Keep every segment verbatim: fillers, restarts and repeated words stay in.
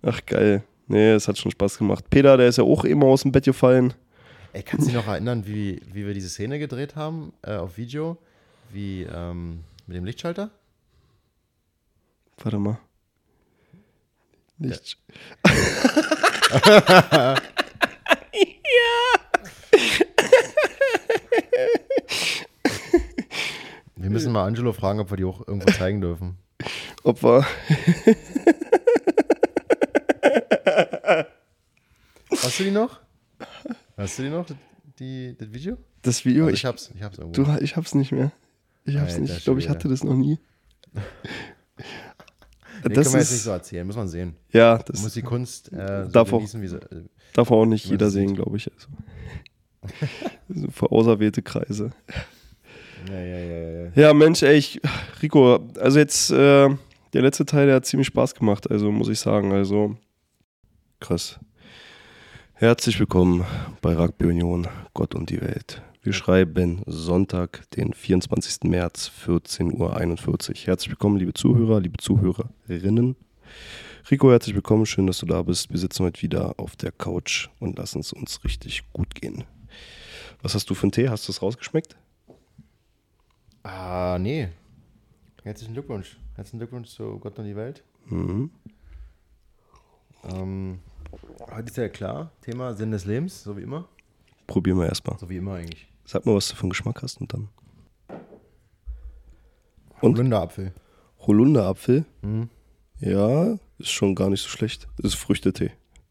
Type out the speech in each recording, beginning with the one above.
Ach, geil. Nee, es hat schon Spaß gemacht. Peter, der ist ja auch immer aus dem Bett gefallen. Ey, kannst du dich noch erinnern, wie, wie wir diese Szene gedreht haben äh, auf Video? Wie ähm, mit dem Lichtschalter? Warte mal. Licht. Ja. Wir müssen mal Angelo fragen, ob wir die auch irgendwo zeigen dürfen. Ob wir. Hast du die noch? Hast du die noch, die, das Video? Das Video? Also ich, ich hab's, ich hab's irgendwo. Du, ich hab's nicht mehr. Ich hab's Alter, nicht. Ich glaube, ich Schwede. hatte das noch nie. Nee, das können wir jetzt ist, nicht so erzählen, muss man sehen. ja, Man das muss die Kunst äh, so darf auch- genießen, wie sie. Äh, darf auch nicht Wie man jeder das sehen, sieht. glaube ich. Also. So für auserwählte Kreise. ja, ja, ja, ja. Ja, Mensch, ey, ich, Rico, also jetzt, äh, der letzte Teil, der hat ziemlich Spaß gemacht, also muss ich sagen, also krass. Herzlich willkommen bei Rugby Union, Gott und die Welt. Wir schreiben Sonntag, den vierundzwanzigsten März, vierzehn Uhr einundvierzig. Herzlich willkommen, liebe Zuhörer, liebe Zuhörerinnen. Rico, herzlich willkommen, schön, dass du da bist. Wir sitzen heute wieder auf der Couch und lassen es uns richtig gut gehen. Was hast du für einen Tee? Hast du es rausgeschmeckt? Ah, nee. Herzlichen Glückwunsch. Herzlichen Glückwunsch zu Gott und die Welt. Mhm. Ähm, heute ist ja klar, Thema Sinn des Lebens, so wie immer. Probieren wir erstmal. So wie immer eigentlich. Sag mal, was du für einen Geschmack hast und dann. Und? Holunderapfel. Holunderapfel? Mhm. Ja, ist schon gar nicht so schlecht. Das ist Früchtetee.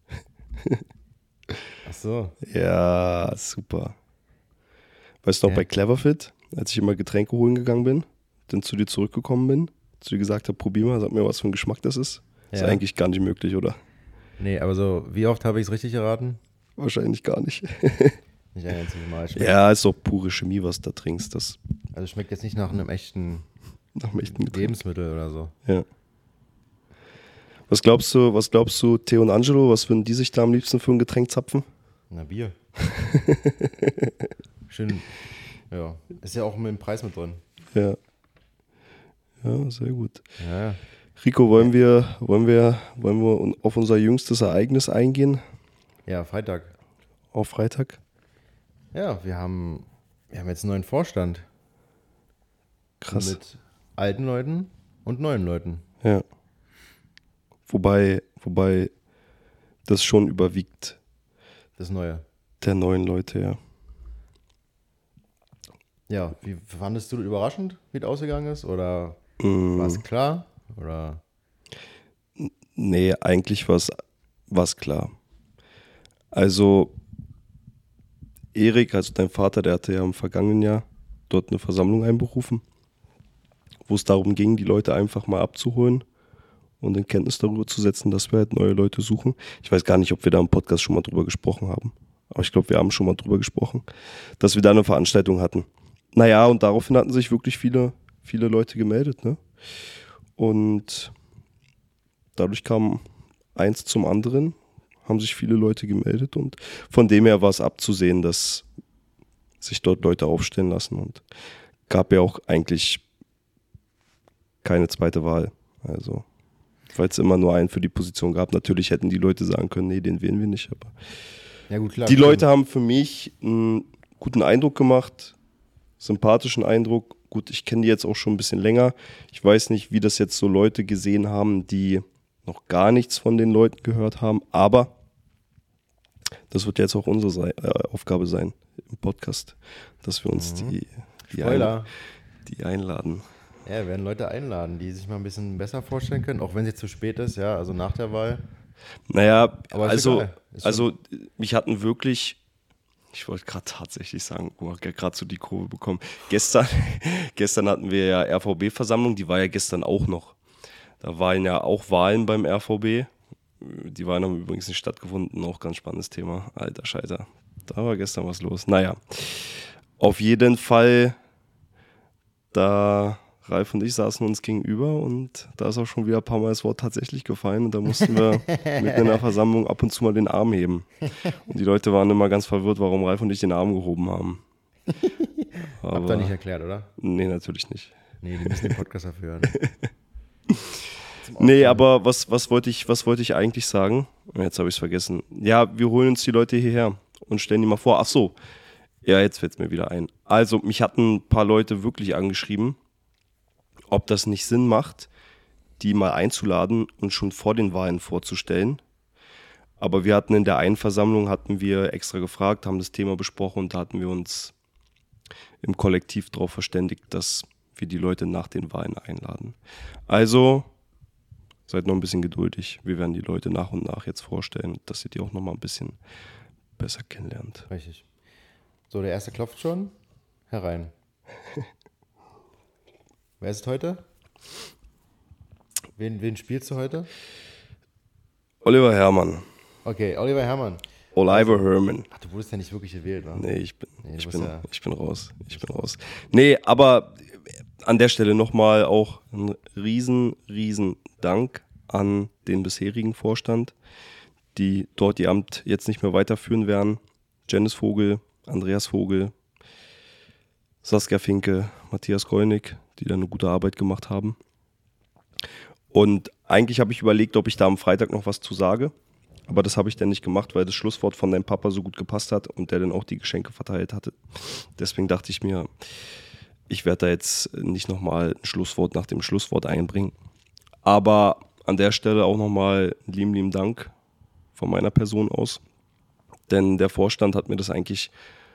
Ach so. Ja, super. Weißt du noch, Ja. bei Cleverfit, als ich immer Getränke holen gegangen bin, dann zu dir zurückgekommen bin, zu dir gesagt habe, probier mal, sag mir, was für ein Geschmack das ist. Ist Ja. eigentlich gar nicht möglich, oder? Nee, aber so, wie oft habe ich es richtig erraten? Wahrscheinlich gar nicht. Nicht ein einziges Mal. Schmeckt, Ja, ist doch pure Chemie, was du da trinkst. Das Also schmeckt jetzt nicht nach einem echten nach dem echten Getränk. Lebensmittel oder so. Ja. Was glaubst du, was glaubst du, Theo und Angelo, was würden die sich da am liebsten für ein Getränk zapfen? Na, Bier. Schön. Ja. Ist ja auch mit dem Preis mit drin. Ja. Ja, sehr gut. Ja. Rico, wollen wir, wollen wir, wollen wir auf unser jüngstes Ereignis eingehen? Ja, Freitag. Auf Freitag? Ja, wir haben, wir haben jetzt einen neuen Vorstand. Krass. Mit alten Leuten und neuen Leuten. Ja. Wobei, wobei das schon überwiegt Das Neue. der neuen Leute, ja. Ja, wie fandest du das überraschend, wie es ausgegangen ist? Oder Mm, war es klar? Oder? nee, eigentlich war es klar. Also Erik, also dein Vater, der hatte ja im vergangenen Jahr dort eine Versammlung einberufen, wo es darum ging, die Leute einfach mal abzuholen und in Kenntnis darüber zu setzen, dass wir halt neue Leute suchen. Ich weiß gar nicht, ob wir da im Podcast schon mal drüber gesprochen haben, aber ich glaube, wir haben schon mal drüber gesprochen, dass wir da eine Veranstaltung hatten. Naja, und daraufhin hatten sich wirklich viele, viele Leute gemeldet, ne? Und dadurch kam eins zum anderen, haben sich viele Leute gemeldet und von dem her war es abzusehen, dass sich dort Leute aufstellen lassen und gab ja auch eigentlich keine zweite Wahl. Also, weil es immer nur einen für die Position gab. Natürlich hätten die Leute sagen können, nee, den wählen wir nicht. Aber Ja, gut, klar. die Leute haben für mich einen guten Eindruck gemacht, sympathischen Eindruck. Gut, ich kenne die jetzt auch schon ein bisschen länger. Ich weiß nicht, wie das jetzt so Leute gesehen haben, die noch gar nichts von den Leuten gehört haben. Aber das wird jetzt auch unsere Sei- äh, Aufgabe sein im Podcast, dass wir uns Mhm. die, die, Spoiler. ein, die einladen. Ja, wir werden Leute einladen, die sich mal ein bisschen besser vorstellen können, auch wenn es jetzt zu spät ist, ja, also nach der Wahl. Naja, Aber ist also, egal. Ist also mich hatten wirklich, ich wollte gerade tatsächlich sagen, oh, gerade so die Kurve bekommen. Gestern, gestern hatten wir ja R V B-Versammlung, die war ja gestern auch noch. Da waren ja auch Wahlen beim R V B. Die Wahlen haben übrigens nicht stattgefunden, auch ganz spannendes Thema. Alter Scheiter, da war gestern was los. Naja, auf jeden Fall, da Ralf und ich saßen uns gegenüber und da ist auch schon wieder ein paar Mal das Wort tatsächlich gefallen und da mussten wir mitten in der Versammlung ab und zu mal den Arm heben. Und die Leute waren immer ganz verwirrt, warum Ralf und ich den Arm gehoben haben. Habt Aber ihr nicht erklärt, oder? nee, natürlich nicht. Nee, die müssen den Podcast dafür hören. Nee, aber was, was wollte ich, was wollte ich eigentlich sagen? Jetzt habe ich es vergessen. Ja, wir holen uns die Leute hierher und stellen die mal vor. Ach so, ja, jetzt fällt es mir wieder ein. Also, mich hatten ein paar Leute wirklich angeschrieben, ob das nicht Sinn macht, die mal einzuladen und schon vor den Wahlen vorzustellen. Aber wir hatten in der einen Versammlung, hatten wir extra gefragt, haben das Thema besprochen und da hatten wir uns im Kollektiv darauf verständigt, dass wir die Leute nach den Wahlen einladen. Also seid noch ein bisschen geduldig. Wir werden die Leute nach und nach jetzt vorstellen, dass ihr die auch noch mal ein bisschen besser kennenlernt. Richtig. So, der erste klopft schon. Herein. Wer ist es heute? Wen, wen spielst du heute? Oliver Herrmann. Okay, Oliver Herrmann. Oliver Herrmann. Ach, du wurdest ja nicht wirklich gewählt, ne? Nee, ich bin, Nee, ich du bin, bist ja- ich bin raus. Ich bin raus. Nee, aber an der Stelle nochmal auch ein riesen, riesen Dank an den bisherigen Vorstand, die dort ihr Amt jetzt nicht mehr weiterführen werden. Janice Vogel, Andreas Vogel, Saskia Finke, Matthias Gollnick, die da eine gute Arbeit gemacht haben. Und eigentlich habe ich überlegt, ob ich da am Freitag noch was zu sage. Aber das habe ich dann nicht gemacht, weil das Schlusswort von deinem Papa so gut gepasst hat und der dann auch die Geschenke verteilt hatte. Deswegen dachte ich mir, ich werde da jetzt nicht nochmal ein Schlusswort nach dem Schlusswort einbringen. Aber an der Stelle auch nochmal einen lieben, lieben Dank von meiner Person aus. Denn der Vorstand hat mir das eigentlich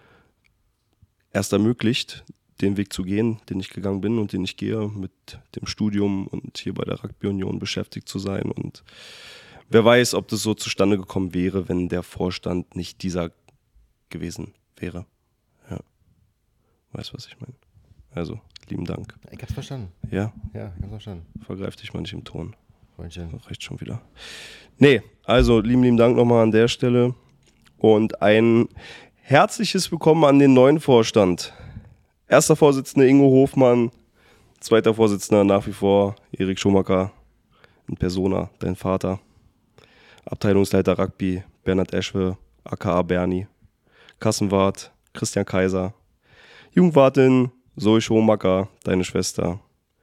erst ermöglicht, den Weg zu gehen, den ich gegangen bin und den ich gehe, mit dem Studium und hier bei der Rugby Union beschäftigt zu sein. Und wer weiß, ob das so zustande gekommen wäre, wenn der Vorstand nicht dieser gewesen wäre. Ja. Weißt du, was ich meine? Also, lieben Dank. Ich hab's verstanden. Ja, Ja, ich hab's verstanden. vergreif dich mal nicht im Ton. Freundchen. Das reicht schon wieder. Nee, also lieben, lieben Dank nochmal an der Stelle. Und ein herzliches Willkommen an den neuen Vorstand. Erster Vorsitzender Ingo Hofmann, zweiter Vorsitzender nach wie vor Erik Schumacher in Persona, dein Vater. Abteilungsleiter Rugby Bernhard Eschwe, aka Bernie. Kassenwart Christian Kaiser. Jugendwartin Zoe Schumacher, deine Schwester.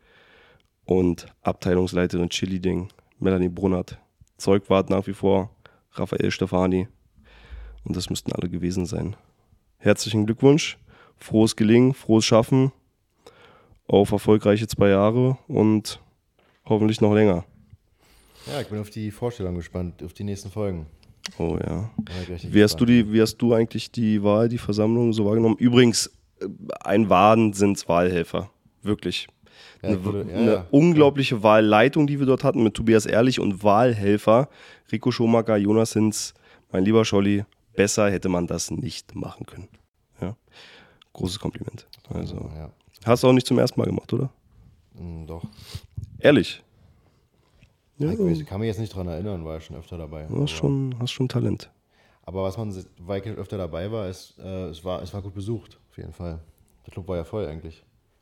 Und Abteilungsleiterin Chili-Ding Melanie Brunnert. Zeugwart nach wie vor Raphael Stefani. Und das müssten alle gewesen sein. Herzlichen Glückwunsch, frohes Gelingen, frohes Schaffen, auf erfolgreiche zwei Jahre und hoffentlich noch länger. Ja, ich bin auf die Vorstellung gespannt, auf die nächsten Folgen. Oh ja. Da bin ich richtig Wie hast, du gespannt. die, wie hast du eigentlich die Wahl, die Versammlung so wahrgenommen? Übrigens, äh, ein Wahnsinns-Wahlhelfer. Wirklich. Ja, Eine, ich würde- ja, eine ja. unglaubliche Wahlleitung, die wir dort hatten mit Tobias Ehrlich und Wahlhelfer. Rico Schomacker, Jonas Hinz, mein lieber Scholli. Besser hätte man das nicht machen können. Ja. Großes Kompliment. Also, Ja, hast du auch nicht zum ersten Mal gemacht, oder? mm, doch. Ehrlich. Ja, Ich weiß, ich kann mich jetzt nicht dran erinnern, war ja schon öfter dabei. du hast schon, hast schon Talent. Aber was man, weil ich öfter dabei war, ist, äh, es war, es war gut besucht, auf jeden Fall. Der Club war ja voll eigentlich.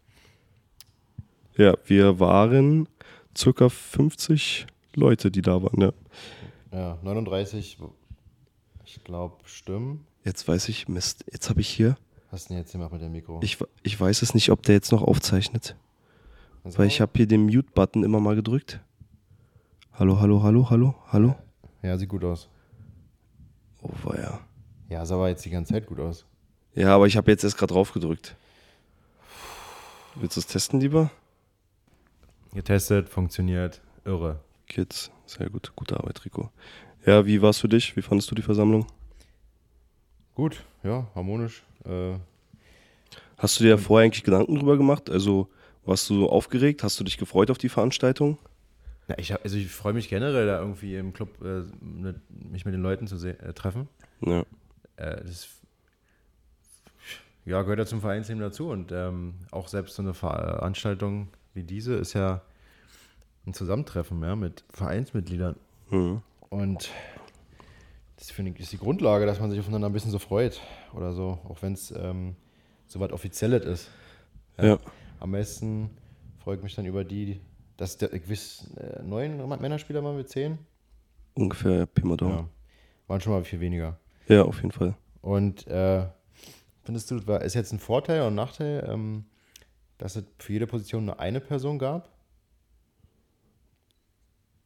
Ja, wir waren circa fünfzig Leute, die da waren. Ja. Ja, neununddreißig, ich glaube, Stimmen. Jetzt weiß ich, Mist, jetzt habe ich hier, Was hast du denn jetzt gemacht mit dem Mikro? ich, ich weiß es nicht, ob der jetzt noch aufzeichnet. Also, Weil ich habe hier den Mute-Button immer mal gedrückt. Hallo, hallo, hallo, hallo, hallo. Ja, sieht gut aus. Oh, war ja. Ja, sah aber jetzt die ganze Zeit gut aus. Ja, aber ich habe jetzt erst gerade drauf gedrückt. Willst du es testen lieber? Getestet, funktioniert, irre. Kids, sehr gut, gute Arbeit, Rico. Ja, wie war es für dich? Wie fandest du die Versammlung? Gut, ja, harmonisch. Äh, Hast du dir vorher eigentlich Gedanken drüber gemacht? Also warst du aufgeregt? Hast du dich gefreut auf die Veranstaltung? ja, ich, hab, also ich freue mich generell, da irgendwie im Club äh, mit, mich mit den Leuten zu se- äh, treffen. Ja. Äh, das ja, gehört ja zum Vereinsleben dazu. Und ähm, auch selbst so eine Veranstaltung wie diese ist ja ein Zusammentreffen, ja, mit Vereinsmitgliedern. Mhm. Und das finde ich ist die Grundlage, dass man sich aufeinander ein bisschen so freut oder so, auch wenn es ähm, so was Offizielles ist. Ja. Am meisten freue ich mich dann über die, dass der, ich weiß, äh, neun Männerspieler waren wir zehn. Ungefähr Pi mal Daumen. Ja. Waren schon mal viel weniger. Ja, auf jeden Fall. Und äh, findest du, war, ist jetzt ein Vorteil oder ein Nachteil, ähm, dass es für jede Position nur eine Person gab?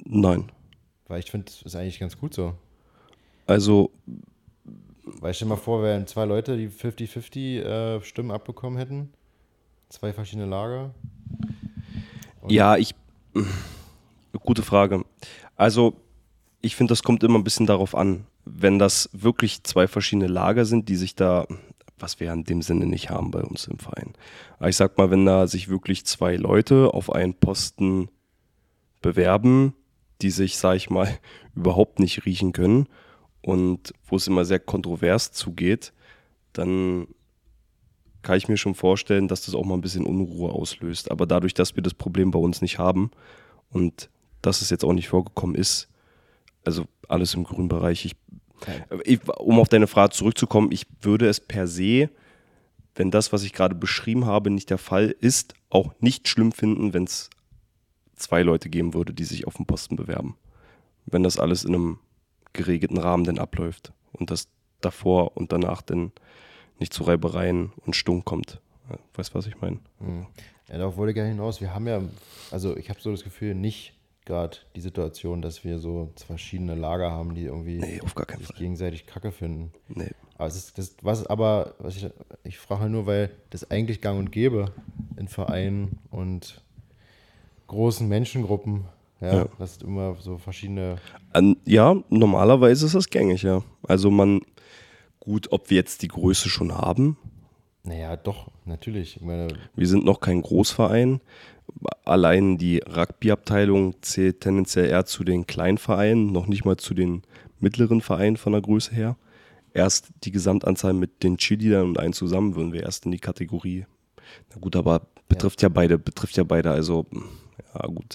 Nein. Weil ich finde, das ist eigentlich ganz gut so. Also, Weil stell dir mal vor, wären zwei Leute, die fünfzig fünfzig äh, Stimmen abbekommen hätten. Zwei verschiedene Lager. Und ja, ich. Gute Frage. Also, ich finde, das kommt immer ein bisschen darauf an, wenn das wirklich zwei verschiedene Lager sind, die sich da, was wir in dem Sinne nicht haben bei uns im Verein. Aber ich sag mal, wenn da sich wirklich zwei Leute auf einen Posten bewerben, die sich, sag ich mal, überhaupt nicht riechen können und wo es immer sehr kontrovers zugeht, dann kann ich mir schon vorstellen, dass das auch mal ein bisschen Unruhe auslöst. Aber dadurch, dass wir das Problem bei uns nicht haben und dass es jetzt auch nicht vorgekommen ist, also alles im grünen Bereich. Ich, ich, um auf deine Frage zurückzukommen, ich würde es per se, wenn das, was ich gerade beschrieben habe, nicht der Fall ist, auch nicht schlimm finden, wenn es zwei Leute geben würde, die sich auf den Posten bewerben. Wenn das alles in einem geregelten Rahmen dann abläuft und das davor und danach dann nicht zu Reibereien und Stunk kommt. Weißt du, was ich meine? Ja, darauf wollte ich gerne hinaus. Wir haben ja, also ich habe so das Gefühl, nicht gerade die Situation, dass wir so verschiedene Lager haben, die irgendwie Nee, auf gar keinen sich Fall. gegenseitig Kacke finden. Nee. Aber es ist das, was aber, was ich, ich frage halt nur, weil das eigentlich gang und gäbe in Vereinen und großen Menschengruppen, ja, Ja. dass es immer so verschiedene. An, ja, normalerweise ist das gängig, ja. Also man, gut, ob wir jetzt die Größe schon haben, Naja, doch, natürlich. Ich meine, wir sind noch kein Großverein. Allein die Rugby-Abteilung zählt tendenziell eher zu den kleinen Vereinen, noch nicht mal zu den mittleren Vereinen von der Größe her. Erst die Gesamtanzahl mit den Cheerleadern und allen zusammen würden wir erst in die Kategorie. Na gut, aber betrifft ja, ja beide, betrifft ja beide, also ja gut.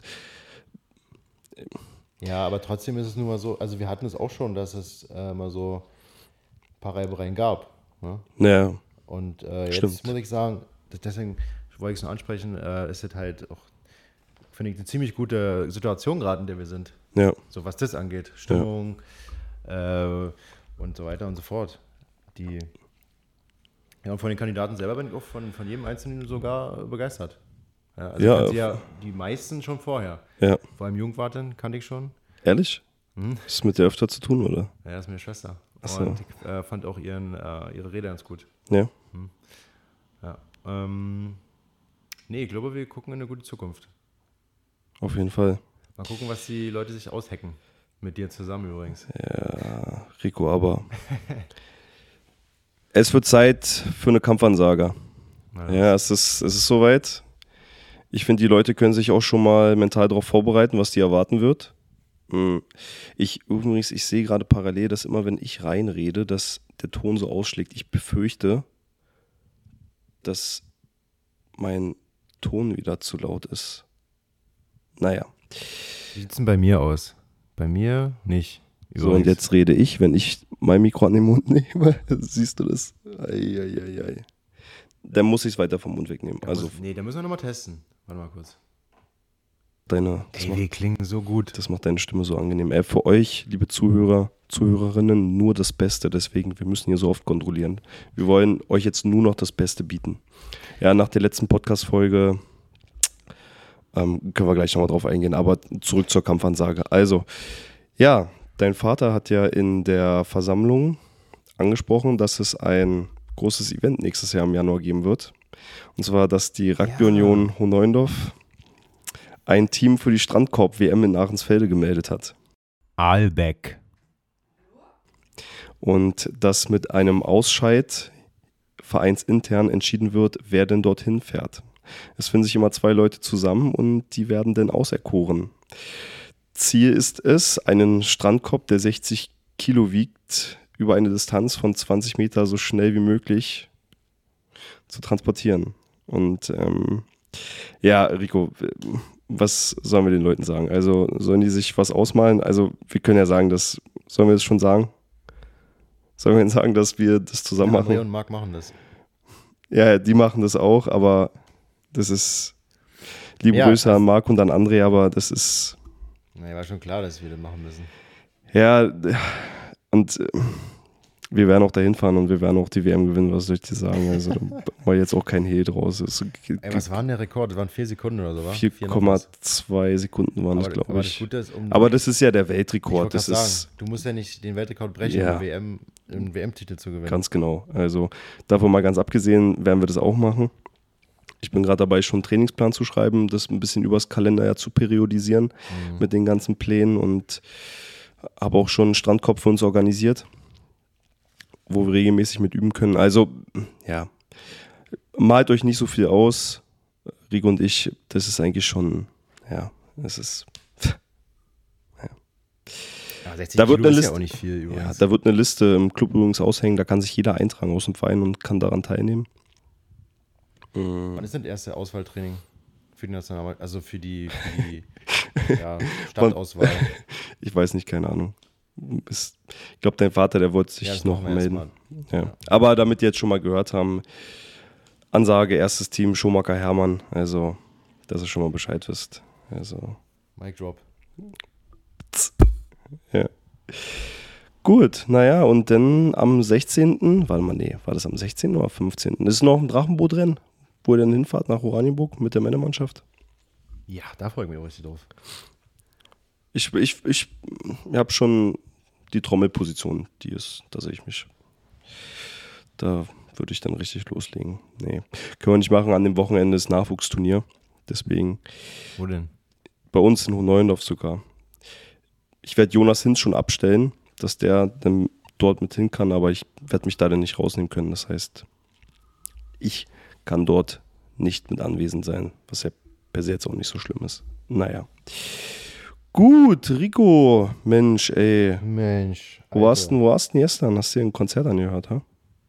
ja, aber trotzdem ist es nun mal so, also wir hatten es auch schon, dass es äh, mal so ein paar Reibereien gab. Ne? Naja, Und äh, jetzt Stimmt. muss ich sagen, das- deswegen wollte ich es nur ansprechen, äh, ist es halt auch, finde ich, eine ziemlich gute Situation gerade, in der wir sind. ja, So was das angeht. Stimmung äh, und so weiter und so fort. Die, ja, und von den Kandidaten selber bin ich auch von, von jedem Einzelnen sogar begeistert. Ja, also Ja, ich kannte sie ja die meisten schon vorher. ja. Vor allem Jungwarten kannte ich schon. Ehrlich? Hm? Ist es mit der öfter zu tun, oder? Ja, das ist meine Schwester. Ach so. Und ich äh, fand auch ihren, äh, ihre Rede ganz gut. Ja. Ja. Ähm, nee, ich glaube, wir gucken in eine gute Zukunft. Auf jeden Fall. Mal gucken, was die Leute sich aushacken. Mit dir zusammen übrigens. Ja, Rico, aber es wird Zeit für eine Kampfansage. Ja. Ja, es ist, es ist soweit. Ich finde, die Leute können sich auch schon mal mental darauf vorbereiten, was die erwarten wird. Hm. Ich übrigens, ich sehe gerade parallel, dass immer, wenn ich reinrede, dass der Ton so ausschlägt. Ich befürchte, dass mein Ton wieder zu laut ist. Naja. Wie sieht es denn bei mir aus? Bei mir nicht. So, und jetzt rede ich, wenn ich mein Mikro an den Mund nehme, siehst du das? Eieiei. Dann muss ich es weiter vom Mund wegnehmen. Da Also muss, nee, da müssen wir nochmal testen. Warte mal kurz. deine, das, Ey, macht, wir klingen so gut. das macht deine Stimme so angenehm. Ey, für euch, liebe Zuhörer, Zuhörerinnen, nur das Beste. Deswegen, wir müssen hier so oft kontrollieren. Wir wollen euch jetzt nur noch das Beste bieten. Ja, nach der letzten Podcast-Folge ähm, können wir gleich nochmal drauf eingehen. Aber zurück zur Kampfansage. Also, ja, dein Vater hat ja in der Versammlung angesprochen, dass es ein großes Event nächstes Jahr im Januar geben wird. Und zwar, dass die Rugby-Union Hohneundorf ein Team für die Strandkorb-W M in Ahrensfelde gemeldet hat. Aalbeck. Und dass mit einem Ausscheid vereinsintern entschieden wird, wer denn dorthin fährt. Es finden sich immer zwei Leute zusammen und die werden dann auserkoren. Ziel ist es, einen Strandkorb, der sechzig Kilo wiegt, über eine Distanz von zwanzig Meter so schnell wie möglich zu transportieren. Und ähm, ja, Rico, was sollen wir den Leuten sagen? Also sollen die sich was ausmalen? Also wir können ja sagen, dass, sollen wir das schon sagen? Sollen wir ihnen sagen, dass wir das zusammen Ja, machen? André und Marc machen das. Ja, die machen das auch, aber das ist, liebe Ja, Grüße krass. an Marc und an André, aber das ist, Na, war schon klar, dass wir das machen müssen. ja, und äh, Wir werden auch dahin fahren und wir werden auch die W M gewinnen, was soll ich dir sagen? Also, da war jetzt auch kein Hehl draus. Es Ey, was war denn der Rekord? Das waren vier Sekunden oder so, wa? vier Komma zwei Sekunden waren Aber das, das- glaube aber das ich. Gute ist, um- aber das ist ja der Ich Weltrekord. wollte Das gerade ist sagen, du musst ja nicht den Weltrekord brechen, Ja. um W M, einen W M-Titel zu gewinnen. ganz genau. Also davon mal ganz abgesehen, werden wir das auch machen. Ich bin gerade dabei, schon einen Trainingsplan zu schreiben, das ein bisschen übers Kalenderjahr zu periodisieren Mhm. mit den ganzen Plänen und habe auch schon einen Strandkorb für uns organisiert, wo wir regelmäßig mit üben können. Also, ja, malt euch nicht so viel aus. Rico und ich, das ist eigentlich schon, ja, es ist, Ja, sechzig Da wird Kilo eine ist ja Liste- auch nicht viel ja, übrigens. da wird eine Liste im Club übrigens aushängen, da kann sich jeder eintragen aus dem Verein und kann daran teilnehmen. Wann ist denn das erste Auswahltraining für die Nationalmannschaft, also für die, für die ja, Stadtauswahl? Ich weiß nicht, keine Ahnung. Ist, ich glaube, dein Vater, der wollte sich Ja, das noch machen wir erst melden. mal. Ja. Aber damit ihr jetzt schon mal gehört haben, Ansage, erstes Team, Schumacher Hermann, also, dass ihr schon mal Bescheid wisst. Also, Mic Drop. ja. Gut, naja, und dann am sechzehnten Warte mal, nee, war das am sechzehnten oder fünfzehnten Ist noch ein Drachenbootrennen, wo ihr dann hinfahrt nach Oranienburg mit der Männermannschaft? Ja, da freue ich mich auch richtig drauf. Ich, ich, ich habe schon die Trommelposition, die ist, da sehe ich mich. Da würde ich dann richtig loslegen. Nee, können wir nicht machen. An dem Wochenende ist Nachwuchsturnier. Deswegen Wo denn? bei uns in Hohneuendorf sogar. Ich werde Jonas Hinz schon abstellen, dass der dann dort mit hin kann, aber ich werde mich da dann nicht rausnehmen können. Das heißt, ich kann dort nicht mit anwesend sein, was ja per se jetzt auch nicht so schlimm ist. Naja. Gut, Rico, Mensch, ey. Mensch. Wo warst du wo warst du denn gestern? Hast du dir ein Konzert angehört, ha?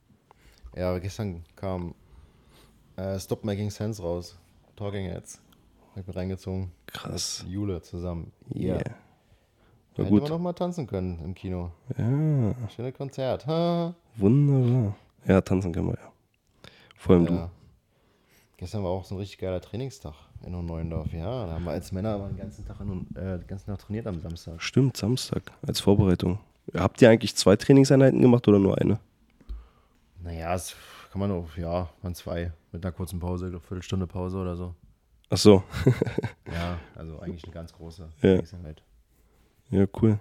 Ja, aber gestern kam äh, Stop Making Sense raus. Talking Heads. Hab ich mir reingezogen. Krass. Jule zusammen. Yeah. Da War hätten gut. wir noch mal tanzen können im Kino. Ja, Schönes Konzert. Ha. wunderbar. Ja, tanzen können wir ja. Vor allem Ja. Gestern war auch so ein richtig geiler Trainingstag in Hohneuendorf. Ja, da haben wir als Männer aber den ganzen Tag, in, äh, den ganzen Tag trainiert am Samstag. du. Stimmt, Samstag als Vorbereitung. Habt ihr eigentlich zwei Trainingseinheiten gemacht oder nur eine? Naja, das kann man auch, ja, waren zwei. Mit einer kurzen Pause, ich glaube Viertelstunde Pause oder so. Ach so. Ja, also eigentlich eine ganz große Ja. Trainingseinheit. Ja, cool.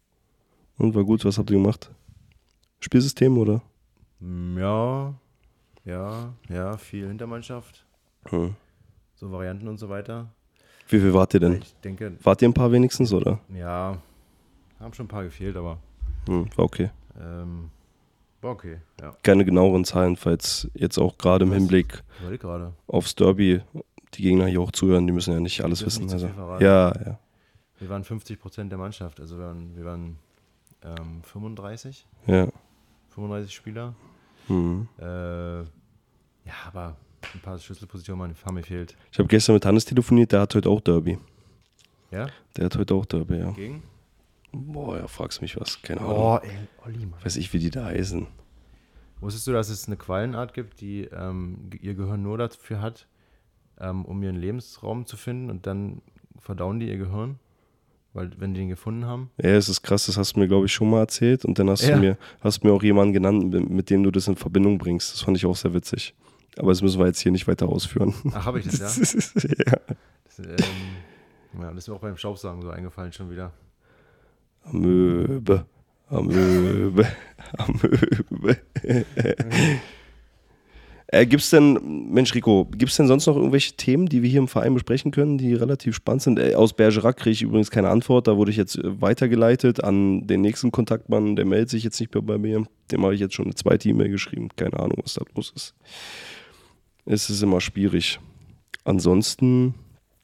Und war gut, was habt ihr gemacht? Spielsystem oder? Mm, Ja, ja, ja, viel Hintermannschaft, Hm. so Varianten und so weiter. Wie viel wart ihr denn? Ich denke, Wart ihr ein paar wenigstens, oder? ja, haben schon ein paar gefehlt, aber Hm, war okay. ähm, war okay, ja. Keine genaueren Zahlen, falls jetzt auch gerade im Was? Hinblick Ich wollte gerade. aufs Derby die Gegner hier auch zuhören, die müssen ja nicht alles dürfen wissen. nicht zu Also. viel verraten. Ja, ja. Wir waren fünfzig Prozent der Mannschaft, also wir waren, wir waren ähm, fünfunddreißig, Ja. fünfunddreißig Spieler. Hm. Äh, ja, aber ein paar Schlüsselpositionen haben mir fehlt. Ich habe gestern mit Hannes telefoniert, der hat heute auch Derby. Ja? Der hat heute auch Derby, ja. Gegen? Boah, ja, fragst mich was. Keine Ahnung. Oh, ey, Olli, Mann. Weiß ich, wie die da heißen. Wusstest du, dass es eine Quallenart gibt, die ähm, ihr Gehirn nur dafür hat, ähm, um ihren Lebensraum zu finden und dann verdauen die ihr Gehirn? Weil, wenn die den gefunden haben? Ja, es ist krass, das hast du mir, glaube ich, schon mal erzählt. Und dann hast Ja. du mir, hast mir auch jemanden genannt, mit, mit dem du das in Verbindung bringst. Das fand ich auch sehr witzig. Aber das müssen wir jetzt hier nicht weiter ausführen. Ach, habe ich das, ja? ja. Das, ähm, ja, das ist mir auch beim Staubsaugen so eingefallen schon wieder. Amöbe, Amöbe, Amöbe. äh, gibt's denn, Mensch Rico, gibt's denn sonst noch irgendwelche Themen, die wir hier im Verein besprechen können, die relativ spannend sind? Äh, aus Bergerac kriege ich übrigens keine Antwort, da wurde ich jetzt äh, weitergeleitet an den nächsten Kontaktmann, der meldet sich jetzt nicht mehr bei mir. Dem habe ich jetzt schon eine zweite E-Mail geschrieben, keine Ahnung, was da los ist. Es ist immer schwierig. Ansonsten,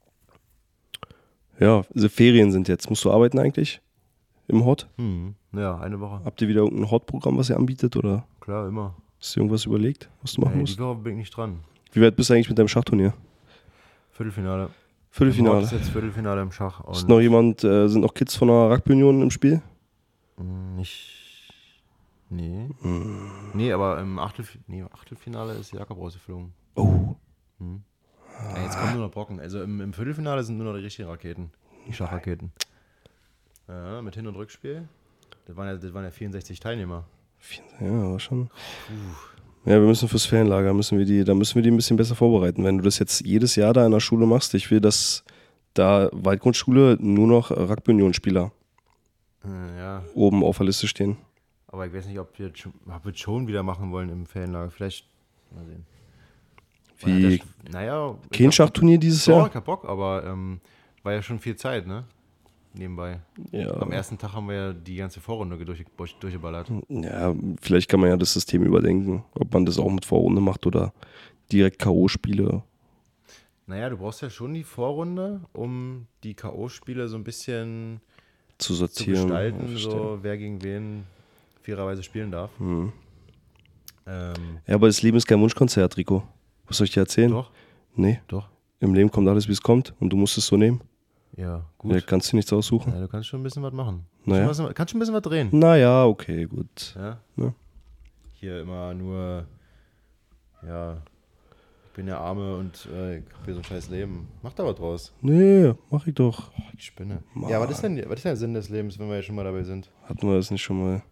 ja, diese Ferien sind jetzt. Musst du arbeiten eigentlich im Hot? Hm, ja, eine Woche. Habt ihr wieder irgendein Hot-Programm, was ihr anbietet? Oder Klar, immer. hast du irgendwas überlegt, was du machen Ey, musst? die Woche bin ich nicht dran. Wie weit bist du eigentlich mit deinem Schachturnier? Viertelfinale. Viertelfinale. Das ist jetzt Viertelfinale im Schach. Ist Und noch jemand, äh, sind noch Kids von der Rugby-Union im Spiel? Hm, Nicht. Nee. Hm. Nee, aber im Achtelf nee, Achtelfinale ist Jakob rausgeflogen. Oh. Hm. Ja, jetzt kommen nur noch Brocken. Also im, im Viertelfinale sind nur noch die richtigen Raketen. Die Schachraketen. Ja, mit Hin- und Rückspiel. Das waren ja, das waren ja vierundsechzig Teilnehmer. Ja, aber schon. Ja, wir müssen fürs Ferienlager, müssen wir die, da müssen wir die ein bisschen besser vorbereiten. Wenn du das jetzt jedes Jahr da in der Schule machst, ich will, dass da Waldgrundschule nur noch Rugby-Union-Spieler Äh, ja, oben auf der Liste stehen. aber ich weiß nicht, ob wir es schon, ob wir es schon wieder machen wollen im Ferienlager. Vielleicht, mal sehen. Man Wie hat ja, naja, kein Schachturnier dieses ja, Jahr? ich hab Bock, aber ähm, war ja schon viel Zeit, ne? Nebenbei. Ja. Am ersten Tag haben wir ja die ganze Vorrunde durch, durchgeballert. Ja, vielleicht kann man ja das System überdenken, ob man das auch mit Vorrunde macht oder direkt K O-Spiele. Naja, du brauchst ja schon die Vorrunde, um die K O-Spiele so ein bisschen zu zu sortieren. gestalten, aufstellen. so wer gegen wen fairerweise spielen darf. Hm. Ähm, Ja, aber das Leben ist kein Wunschkonzert, Rico. Was soll ich dir erzählen? doch, Nee, doch. im Leben kommt alles, wie es kommt und du musst es so nehmen. Ja, gut. Ja, kannst du nichts aussuchen. Ja, du kannst schon ein bisschen was machen. Naja. Kannst, schon was, kannst schon ein bisschen was drehen. Naja, okay, gut. Ja? Ja. Hier immer nur, ja, ich bin ja Arme und äh, ich hab hier so ein scheiß Leben. Mach da was draus. Nee, mach ich doch. Oh, ich spinne. Mann. Ja, was ist, denn, was ist denn der Sinn des Lebens, wenn wir jetzt schon mal dabei sind? Hatten wir das nicht schon mal?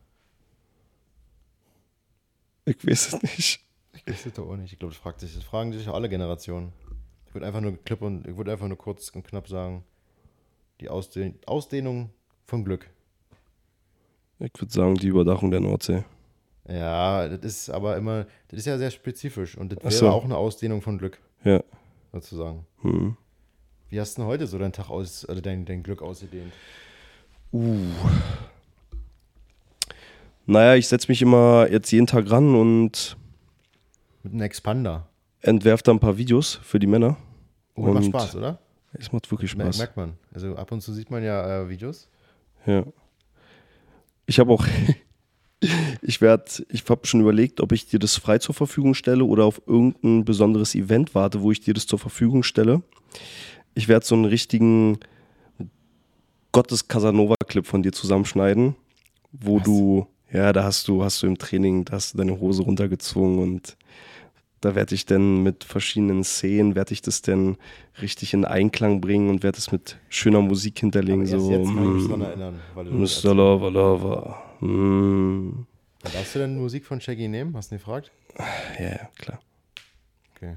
Ich weiß es nicht. Ich weiß es doch auch nicht. Ich glaube, das, fragt sich, das fragen sich alle Generationen. Ich würde einfach nur klipp und ich würde einfach nur kurz und knapp sagen, die Ausdehn Ausdehnung von Glück. Ich würde sagen, die Überdachung der Nordsee. Ja, das ist aber immer, das ist ja sehr spezifisch und das Ach wäre so. auch eine Ausdehnung von Glück, Ja. sozusagen. Hm. Wie hast du denn heute so deinen Tag aus, also dein, dein Glück ausgedehnt? Uh. Naja, ich setze mich immer jetzt jeden Tag ran und Mit einem Expander. entwerfe da ein paar Videos für die Männer. Oh, das macht Und Spaß, oder? Es macht wirklich Mer- Spaß. Merkt man. Also ab und zu sieht man ja äh, Videos. Ja. Ich habe auch, ich werde, ich habe schon überlegt, ob ich dir das frei zur Verfügung stelle oder auf irgendein besonderes Event warte, wo ich dir das zur Verfügung stelle. Ich werde so einen richtigen Gottes-Casanova-Clip von dir zusammenschneiden, wo Was? du, ja, da hast du, hast du im Training, da hast du deine Hose runtergezogen und da werde ich dann mit verschiedenen Szenen, werde ich das dann richtig in Einklang bringen und werde es mit schöner Musik hinterlegen. Aber erst so, jetzt kann ich mich mm, dran erinnern. Weil du das Mister erzählst. Lover, Lover. Mm. Darfst du denn Musik von Shaggy nehmen? Hast du ihn gefragt? Ja, ja, klar. Okay.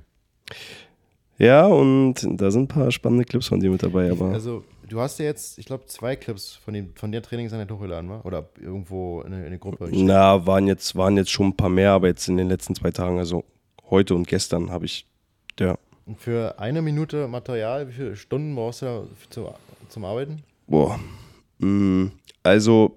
Ja, und da sind ein paar spannende Clips von dir mit dabei, aber Also, du hast ja jetzt, ich glaube, zwei Clips von, dem, von der Trainingseinheit hochgeladen, wa? Oder irgendwo in eine, in eine Gruppe. na, waren jetzt, waren jetzt schon ein paar mehr, aber jetzt in den letzten zwei Tagen, also heute und gestern habe ich, ja, Und für eine Minute Material, wie viele Stunden brauchst du da zu, zum Arbeiten? boah. Mm, Also,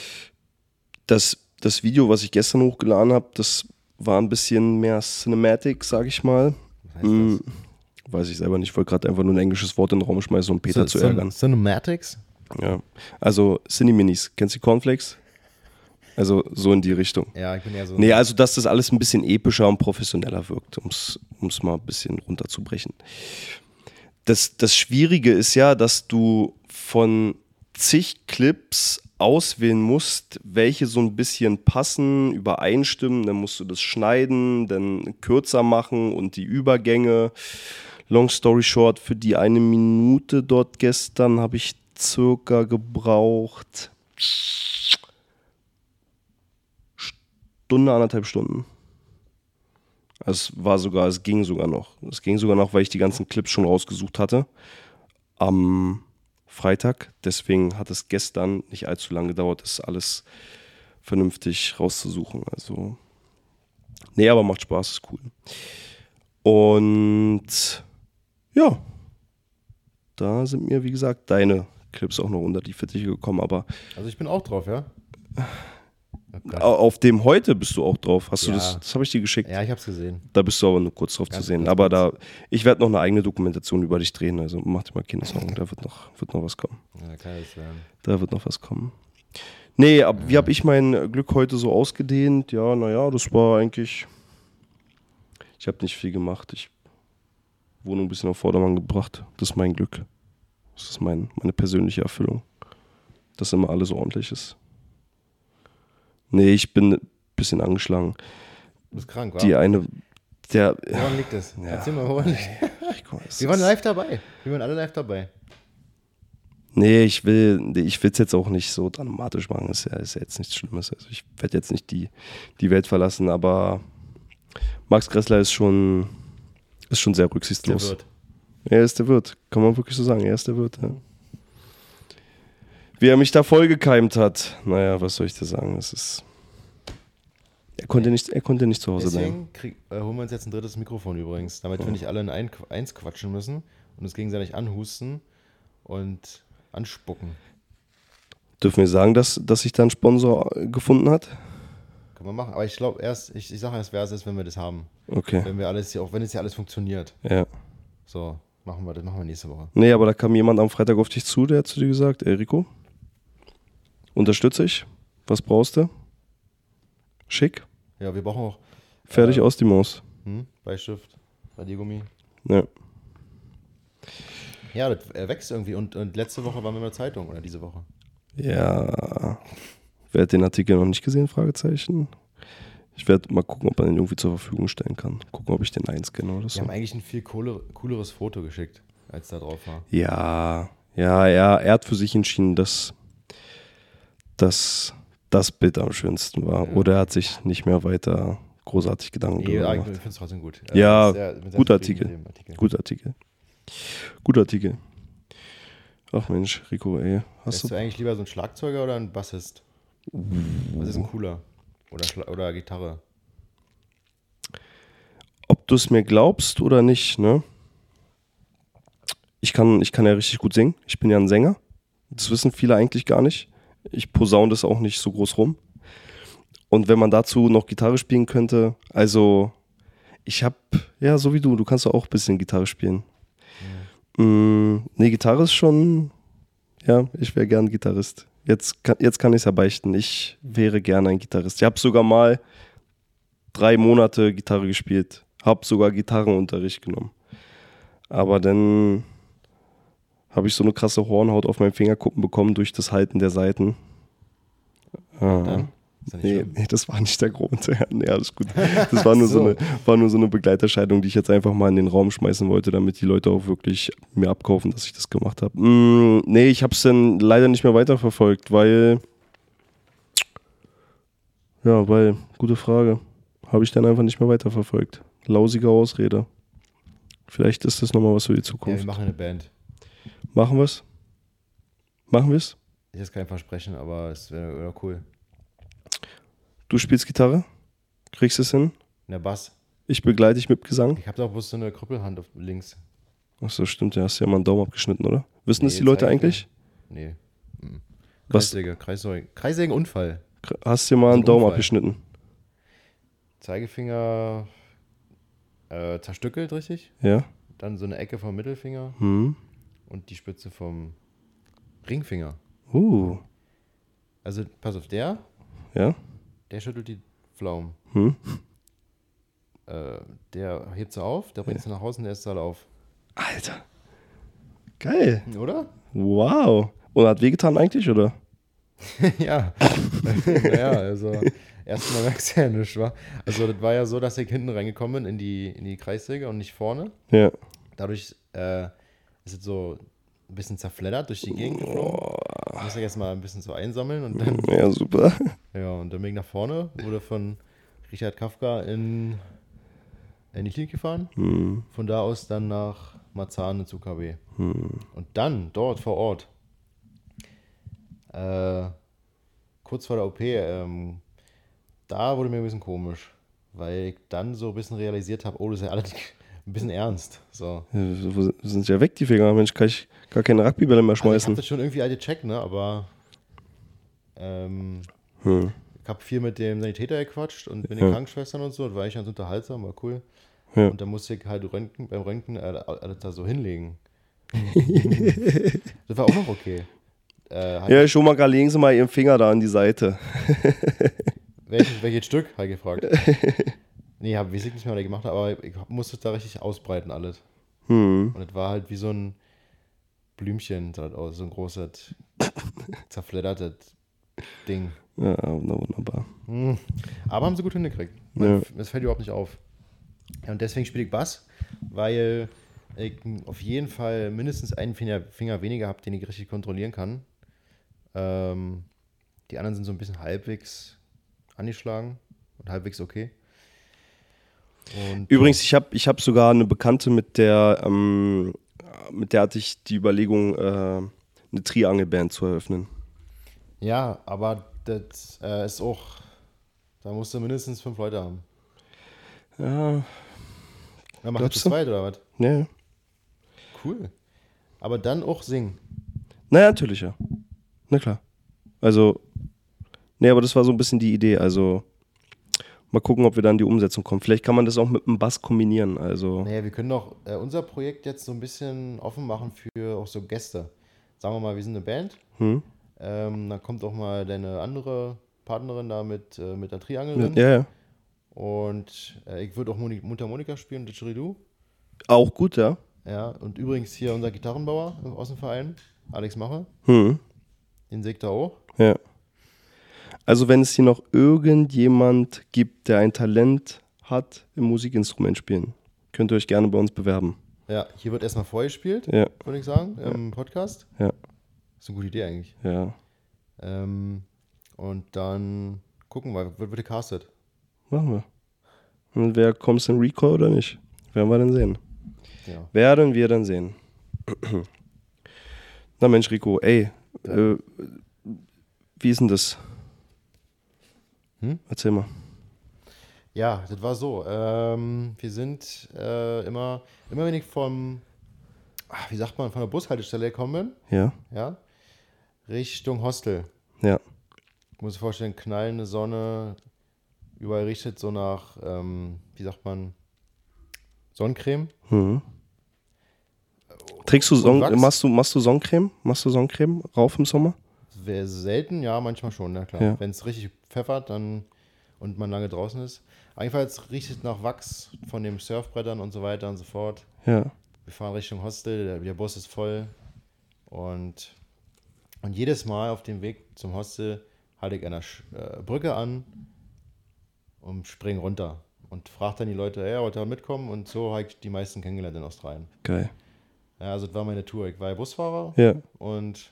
das, das Video, was ich gestern hochgeladen habe, das war ein bisschen mehr Cinematic, sag ich mal. Was heißt Mm, das? Weiß ich selber nicht, ich wollte gerade einfach nur ein englisches Wort in den Raum schmeißen, um Peter Cin- zu Cin- ärgern. Cinematics? Ja. Also, Cineminis, kennst du die Cornflakes? Also, so in die Richtung. Ja, ich bin ja so. Nee, also dass das alles ein bisschen epischer und professioneller wirkt, um es mal ein bisschen runterzubrechen. Das, das Schwierige ist ja, dass du von zig Clips auswählen musst, welche so ein bisschen passen, übereinstimmen, dann musst du das schneiden, dann kürzer machen und die Übergänge. Long story short, für die eine Minute dort gestern habe ich circa gebraucht Stunde, anderthalb Stunden. Es war sogar, es ging sogar noch. Es ging sogar noch, weil ich die ganzen Clips schon rausgesucht hatte. Am Freitag. Deswegen hat es gestern nicht allzu lange gedauert, das alles vernünftig rauszusuchen. Also, nee, aber macht Spaß, ist cool. Und ja, da sind mir, wie gesagt, deine Clips auch noch unter die Fittiche gekommen, aber Also ich bin auch drauf, ja? Oh Gott. auf dem heute bist du auch drauf. Hast du Ja. das? Das habe ich dir geschickt. Ja, ich hab's gesehen. Da bist du aber nur kurz drauf Ganz zu sehen. kurz, Aber kurz. da, ich werde noch eine eigene Dokumentation über dich drehen. Also mach dir mal keine Sorgen, da wird noch, wird noch was kommen. Ja, kann das werden. Da wird noch was kommen. Nee, ab, wie habe ich mein Glück heute so ausgedehnt? Ja, naja, das war eigentlich. Ich habe nicht viel gemacht. Ich Wohnung ein bisschen auf Vordermann gebracht. Das ist mein Glück. Das ist mein, meine persönliche Erfüllung. Dass immer alles ordentlich ist. Nee, ich bin ein bisschen angeschlagen. Du bist krank, wa? Die eine, der. Woran liegt das? Ja. Erzähl mal, woran liegt Ich guck mal, es Wir waren ist- live dabei. Wir waren alle live dabei. Nee, ich will ich will es jetzt auch nicht so dramatisch machen. Ist ja, ist ja jetzt nichts Schlimmes. Also ich werde jetzt nicht die, die Welt verlassen, aber Max Gressler ist schon, ist schon sehr Der rücksichtslos. Wirt. Er ist der Wirt, kann man wirklich so sagen. Er ist der Wirt, ja. Wie er mich da vollgekeimt hat. Naja, was soll ich dir sagen? Es ist. Er konnte nicht, er konnte nicht zu Hause bleiben. Deswegen krieg, äh, holen wir uns jetzt ein drittes Mikrofon übrigens, damit wir nicht alle in ein, eins quatschen müssen und uns gegenseitig anhusten und anspucken. Dürfen wir sagen, dass, dass sich da ein Sponsor gefunden hat? Können wir machen. Aber ich glaube erst, ich, ich sage erst, wer es ist, wenn wir das haben. Okay. Wenn wir alles hier, auch wenn es hier alles funktioniert. Ja. So, machen wir das machen wir nächste Woche. Nee, aber da kam jemand am Freitag auf dich zu, der hat zu dir gesagt, ey Rico, unterstütze ich. Was brauchst du? Schick. Ja, wir brauchen auch Fertig äh, aus die Maus. hm, Bleistift, Radiergummi. Ja. Ja, das äh, wächst irgendwie. Und, und letzte Woche waren wir in der Zeitung, oder diese Woche. Ja. Wer hat den Artikel noch nicht gesehen? Fragezeichen. Ich werde mal gucken, ob man den irgendwie zur Verfügung stellen kann. Gucken, ob ich den einscanne oder Die so. haben eigentlich ein viel cooler, cooleres Foto geschickt, als da drauf war. Ja, ja, ja, er hat für sich entschieden, dass, dass das Bild am schönsten war. Ja. Oder er hat sich nicht mehr weiter großartig Gedanken Nee, darüber ich gemacht. finde es trotzdem gut. Ja, Äh, sehr- bin sehr guter zufrieden Artikel. mit dem Artikel. Guter Artikel. Guter Artikel. Ach Mensch, Rico, ey. Hast Bist du du. eigentlich lieber so ein Schlagzeuger oder ein Bassist? Was ist ein cooler? Oder, Schla oder Gitarre? Ob du es mir glaubst oder nicht, ne? Ich kann, ich kann ja richtig gut singen. Ich bin ja ein Sänger. Das wissen viele eigentlich gar nicht. Ich posaune das auch nicht so groß rum. Und wenn man dazu noch Gitarre spielen könnte, also ich hab, ja, so wie du, du kannst auch ein bisschen Gitarre spielen. Ja. Mm, nee, Gitarre ist schon, ja, ich wäre gern Gitarrist. Jetzt kann, jetzt kann ich es ja beichten. Ich wäre gerne ein Gitarrist. Ich habe sogar mal drei Monate Gitarre gespielt. Habe sogar Gitarrenunterricht genommen. Aber dann habe ich so eine krasse Hornhaut auf meinen Fingerkuppen bekommen durch das Halten der Saiten. Ah. Dann? Ist ja nicht Nee, schlimm. nee, das war nicht der Grund. Ja, nee, alles gut. Das war nur, so. So. eine, war nur so eine Begleiterscheinung, die ich jetzt einfach mal in den Raum schmeißen wollte, damit die Leute auch wirklich mir abkaufen, dass ich das gemacht habe. Mm, nee, ich habe es dann leider nicht mehr weiterverfolgt, weil, ja, weil, gute Frage, habe ich dann einfach nicht mehr weiterverfolgt. Lausige Ausrede. Vielleicht ist das nochmal was für die Ja, Zukunft. wir machen eine Band. Machen wir es? Machen wir es? Ich ist kein Versprechen, aber es wäre wär cool. Du spielst Gitarre? Kriegst es hin? In der Bass. Ich begleite dich mit Gesang? Ich habe doch bloß so eine Krüppelhand auf links. Achso, stimmt, ja, hast ja mal einen Daumen abgeschnitten, oder? Wissen das Nee, die Leute Zeigefinger. eigentlich? Nee. Mhm. Was? Kreissäge, Kreissäge, Kreissägenunfall. Hast du dir mal Das ist einen ein Daumen Unfall. abgeschnitten? Zeigefinger äh, zerstückelt, richtig? Ja? Dann so eine Ecke vom Mittelfinger Hm. und die Spitze vom Ringfinger. Uh. Also, pass auf, der, Ja? der schüttelt die Pflaumen. Hm. Äh, der hebt sie auf, der bringt sie nach Hause und der isst sie alle auf. Alter. Geil. Oder? Wow. Und hat wehgetan eigentlich, oder? Ja. Naja, also erstmal merkst du ja nichts, wa? Also das war ja so, dass ich hinten reingekommen bin in die, in die Kreissäge und nicht vorne. Ja. Dadurch äh, ist es so ein bisschen zerfleddert durch die Gegend geflogen. Muss ich erstmal ein bisschen so einsammeln und dann, Ja, super. ja, und dann bin ich nach vorne, wurde von Richard Kafka in, in die Klinik gefahren. Hm. Von da aus dann nach Marzahn ins U K B. Hm. Und dann dort vor Ort, äh, kurz vor der O P, ähm, da wurde mir ein bisschen komisch, weil ich dann so ein bisschen realisiert habe, oh, das ist ja alles ein bisschen ernst. So. Ja, wo sind ja weg, die Finger? Mensch, kann ich gar keine Rugbybälle mehr Also ich schmeißen. habe das schon irgendwie alle gecheckt, ne, aber ähm, Hm. ich habe viel mit dem Sanitäter gequatstscht und mit den Ja. Krankenschwestern und so, das war eigentlich ganz unterhaltsam, war cool. Ja. Und dann musste ich halt Röntgen, beim Röntgen äh, alles da so hinlegen. Das war auch noch okay. Äh, hat Ja, schon mal gerade legen Sie mal Ihren Finger da an die Seite. Welches, welches Stück? Habe ich gefragt. Nee, hab, weiß ich nicht mehr, was ich gemacht habe, aber ich musste es da richtig ausbreiten alles. Hm. Und es war halt wie so ein Blümchen, sah das aus, so ein großes, zerfleddertes Ding. Ja, wunderbar. Hm. Aber haben sie gut hingekriegt. Ja. Es fällt überhaupt nicht auf. Ja, und deswegen spiele ich Bass, weil ich auf jeden Fall mindestens einen Finger, Finger weniger habe, den ich richtig kontrollieren kann. Ähm, die anderen sind so ein bisschen halbwegs angeschlagen und halbwegs okay. Und, Übrigens, ich habe ich hab sogar eine Bekannte, mit der, ähm, mit der hatte ich die Überlegung, äh, eine Triangelband zu eröffnen. Ja, aber das äh, ist auch, da musst du mindestens fünf Leute haben. Ja, Ja, mach glaubst jetzt zu du? zweit oder was? Nee. Cool. Aber dann auch singen. Naja, natürlich, ja. Na klar. Also, nee, aber das war so ein bisschen die Idee. Also, mal gucken, ob wir dann in die Umsetzung kommen. Vielleicht kann man das auch mit einem Bass kombinieren. Also, Naja, wir können doch äh, unser Projekt jetzt so ein bisschen offen machen für auch so Gäste. Sagen wir mal, wir sind eine Band. hm? Ähm, dann kommt auch mal deine andere Partnerin da mit, äh, mit der Ja, Triangelin. ja. Und äh, ich würde auch Moni- Mundharmonika spielen, Didgeridoo. Auch gut, ja. Ja, und übrigens hier unser Gitarrenbauer aus dem Verein, Alex Mache, Hm. den seht ihr auch. Ja. Also, wenn es hier noch irgendjemand gibt, der ein Talent hat im Musikinstrument spielen, könnt ihr euch gerne bei uns bewerben. Ja, hier wird erstmal vorgespielt, Ja, würde ich sagen, im Podcast. ja, Ist eine gute Idee eigentlich. ja. Ähm, und dann gucken wir, wird, wird gecastet. Machen wir. Und wer kommt in Recall oder nicht? Werden wir dann sehen. Ja. Werden wir dann sehen. Na Mensch, Rico, ey, äh, wie ist denn das? Hm? Erzähl mal. Ja, das war so. Ähm, wir sind äh, immer, immer wenn ich vom, ach, wie sagt man, von der Bushaltestelle gekommen bin, Ja, ja, Richtung Hostel. ja. Ich muss mir vorstellen, knallende Sonne, überall riecht so nach, ähm, wie sagt man, Sonnencreme. Mhm. Trägst du Und Son Wachs? machst du machst du Sonnencreme? Machst du Sonnencreme rauf im Sommer? Wäre selten, ja, manchmal schon, na klar. Ja. Wenn es richtig pfeffert dann und man lange draußen ist. Jedenfalls riecht es nach Wachs von den Surfbrettern und so weiter und so fort. Ja. Wir fahren Richtung Hostel, der, der Bus ist voll. Und, und jedes Mal auf dem Weg zum Hostel halte ich eine Sch- äh, Brücke an und springe runter. Und frage dann die Leute, hey, wollt ihr mitkommen? Und so habe ich die meisten kennengelernt in Australien. Geil. Ja, also das war meine Tour. Ich war ja Busfahrer Ja. und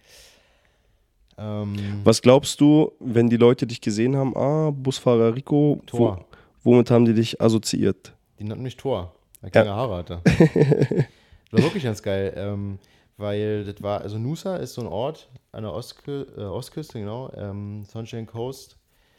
ähm, Was glaubst du, wenn die Leute dich gesehen haben, ah, Busfahrer Rico, wo, Tor. womit haben die dich assoziiert? Die nannten mich Thor, weil ich Ja. keine Haare hatte. Das war wirklich ganz geil, ähm, weil das war, also Noosa ist so ein Ort an der Ostkü äh, Ostküste, genau, ähm, Sunshine Coast,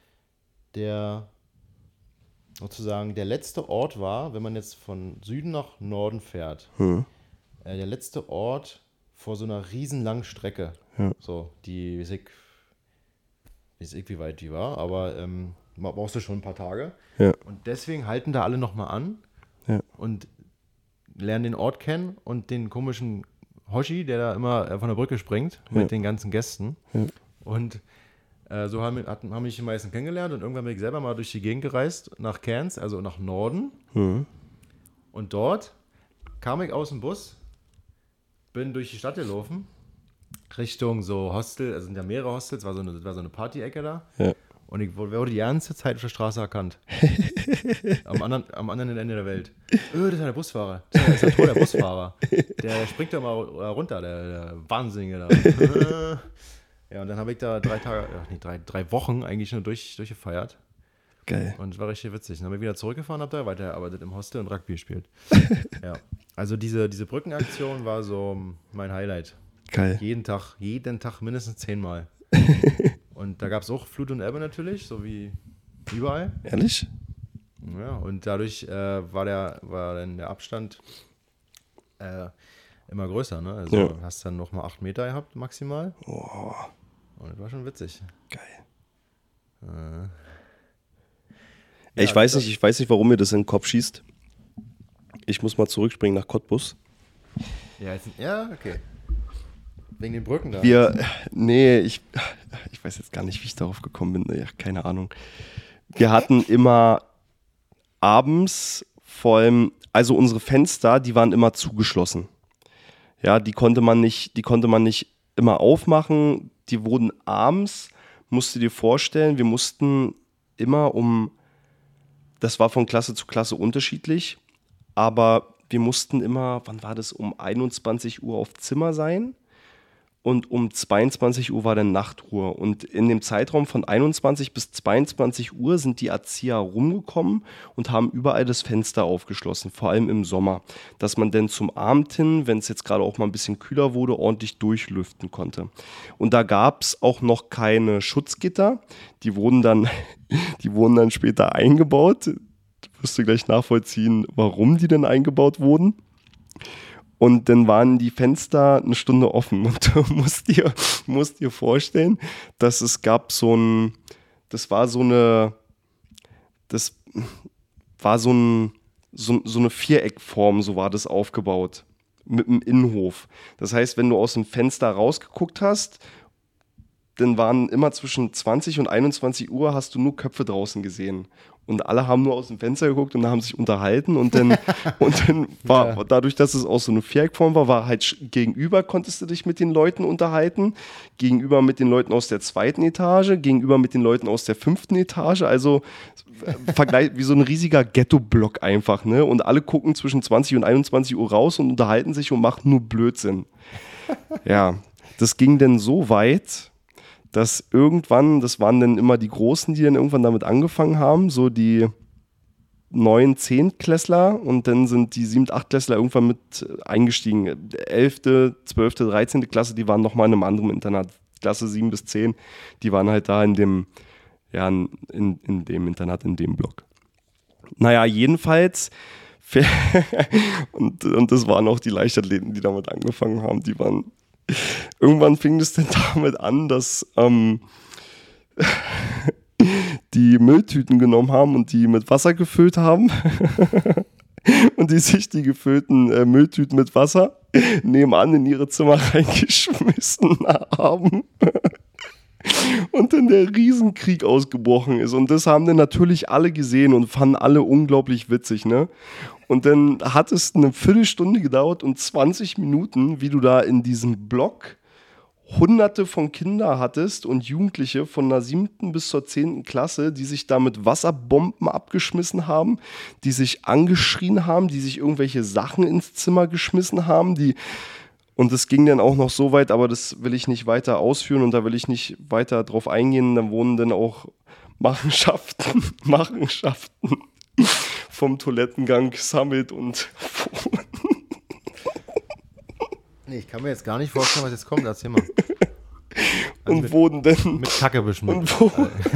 der sozusagen der letzte Ort war, wenn man jetzt von Süden nach Norden fährt. Hm. Äh, der letzte Ort vor so einer riesen langen Strecke. Ja. So, die, weiß ich, weiß ich, wie weit die war, aber ähm, ma- brauchst du schon ein paar Tage. Ja. Und deswegen halten da alle nochmal an Ja. und lernen den Ort kennen und den komischen Hoshi, der da immer äh, von der Brücke springt mit Ja. den ganzen Gästen. Ja. Und äh, so haben, hatten, haben mich die meisten kennengelernt und irgendwann bin ich selber mal durch die Gegend gereist, nach Cairns, also nach Norden. Hm. Und dort kam ich aus dem Bus, bin durch die Stadt gelaufen, Richtung so Hostel, also sind ja mehrere Hostels, war so eine, das war so eine Party-Ecke da. Ja. Und ich wurde wurde die ganze Zeit auf der Straße erkannt. am, anderen, am anderen Ende der Welt. Öh, das ist ja der Busfahrer. Das ist ja toll, der Busfahrer. Der springt da mal runter, der, der Wahnsinnige da. Ja, und dann habe ich da drei Tage, ach nee, drei, drei Wochen eigentlich nur durch, durchgefeiert. Geil. Und es war richtig witzig. Dann bin ich wieder zurückgefahren, habe da weitergearbeitet im Hostel und Rugby gespielt. Ja. Also diese, diese Brückenaktion war so mein Highlight. Geil. Jeden Tag, jeden Tag mindestens zehnmal. Und da gab es auch Flut und Ebbe natürlich, so wie überall. Ehrlich? Ja, und dadurch äh, war, der, war dann der Abstand äh, immer größer. Ne? Also Ja. hast dann nochmal acht Meter gehabt maximal. Oh, Und das war schon witzig. geil. Äh, Ey, ich Ja, weiß das- nicht, ich weiß nicht, warum mir das in den Kopf schießt. Ich muss mal zurückspringen nach Cottbus. ja, jetzt, ja, okay. Wegen den Brücken da. Wir, nee, ich, ich weiß jetzt gar nicht, wie ich darauf gekommen bin. Ja, keine Ahnung. Wir hatten immer abends vor allem, also unsere Fenster, die waren immer zugeschlossen. Ja, die konnte man nicht, die konnte man nicht immer aufmachen. Die wurden abends, musst du dir vorstellen, wir mussten immer um, das war von Klasse zu Klasse unterschiedlich, aber wir mussten immer, wann war das, um einundzwanzig Uhr auf Zimmer sein und um zweiundzwanzig Uhr war dann Nachtruhe. Und in dem Zeitraum von einundzwanzig bis zweiundzwanzig Uhr sind die Erzieher rumgekommen und haben überall das Fenster aufgeschlossen, vor allem im Sommer, dass man dann zum Abend hin, wenn es jetzt gerade auch mal ein bisschen kühler wurde, ordentlich durchlüften konnte. Und da gab es auch noch keine Schutzgitter, die wurden dann, die wurden dann später eingebaut. Du wirst du gleich nachvollziehen, warum die denn eingebaut wurden. Und dann waren die Fenster eine Stunde offen. Und du musst dir, musst dir vorstellen, dass es gab so ein, das war so eine, das war so, ein, so, so eine Viereckform, so war das aufgebaut, mit einem Innenhof. Das heißt, wenn du aus dem Fenster rausgeguckt hast, dann waren immer zwischen zwanzig und einundzwanzig Uhr hast du nur Köpfe draußen gesehen. Und alle haben nur aus dem Fenster geguckt und haben sich unterhalten. Und dann, und dann war, ja. dadurch, dass es auch so eine Viereckform war, war halt gegenüber konntest du dich mit den Leuten unterhalten. Gegenüber mit den Leuten aus der zweiten Etage, gegenüber mit den Leuten aus der fünften Etage. Also Vergleich wie so ein riesiger Ghetto-Block einfach. Ne? Und alle gucken zwischen zwanzig und einundzwanzig Uhr raus und unterhalten sich und machen nur Blödsinn. Ja, das ging dann so weit, dass irgendwann, das waren dann immer die Großen, die dann irgendwann damit angefangen haben, so die neun, zehn-Klässler und dann sind die sieben, acht-Klässler irgendwann mit eingestiegen. elfte, zwölfte, dreizehnte Klasse, die waren nochmal in einem anderen Internat. Klasse sieben bis zehn, die waren halt da in dem, ja, in, in dem Internat, in dem Block. Naja, jedenfalls, und, und das waren auch die Leichtathleten, die damit angefangen haben, die waren irgendwann fing es dann damit an, dass ähm, die Mülltüten genommen haben und die mit Wasser gefüllt haben und die sich die gefüllten äh, Mülltüten mit Wasser nebenan in ihre Zimmer reingeschmissen haben und dann der Riesenkrieg ausgebrochen ist. Und das haben dann natürlich alle gesehen und fanden alle unglaublich witzig, ne? Und dann hat es eine Viertelstunde gedauert und zwanzig Minuten, wie du da in diesem Block hunderte von Kindern hattest und Jugendliche von der siebten bis zur zehnten Klasse, die sich da mit Wasserbomben abgeschmissen haben, die sich angeschrien haben, die sich irgendwelche Sachen ins Zimmer geschmissen haben, die und das ging dann auch noch so weit, aber das will ich nicht weiter ausführen und da will ich nicht weiter drauf eingehen. Dann wurden dann auch Machenschaften, Machenschaften vom Toilettengang gesammelt und nee, ich kann mir jetzt gar nicht vorstellen, was jetzt kommt. Erzähl mal. Also und mit, wurden dann mit Kacke beschmiert. Und, wo,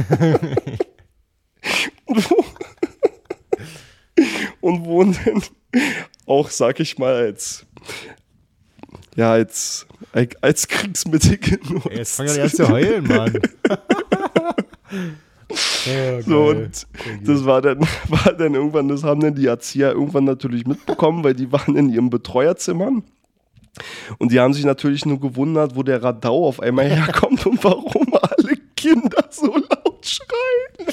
und, wo, und wurden dann auch, sag ich mal, als ja, als, als Kriegsmittel genutzt. Ey, jetzt fang ja erst zu heulen, Mann. Ja, so, und das war dann, war dann irgendwann, das haben dann die Erzieher irgendwann natürlich mitbekommen, weil die waren in ihren Betreuerzimmern und die haben sich natürlich nur gewundert, wo der Radau auf einmal herkommt und warum alle Kinder so laut schreien.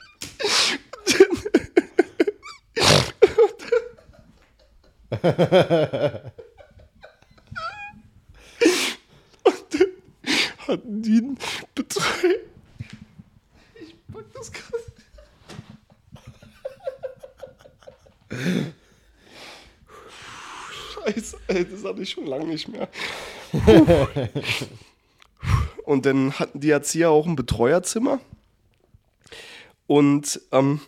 Und dann hatten die einen Betreuer. Ich pack das gerade. Scheiße, ey, das hatte ich schon lange nicht mehr. Und dann hatten die Erzieher auch ein Betreuerzimmer. Und ähm,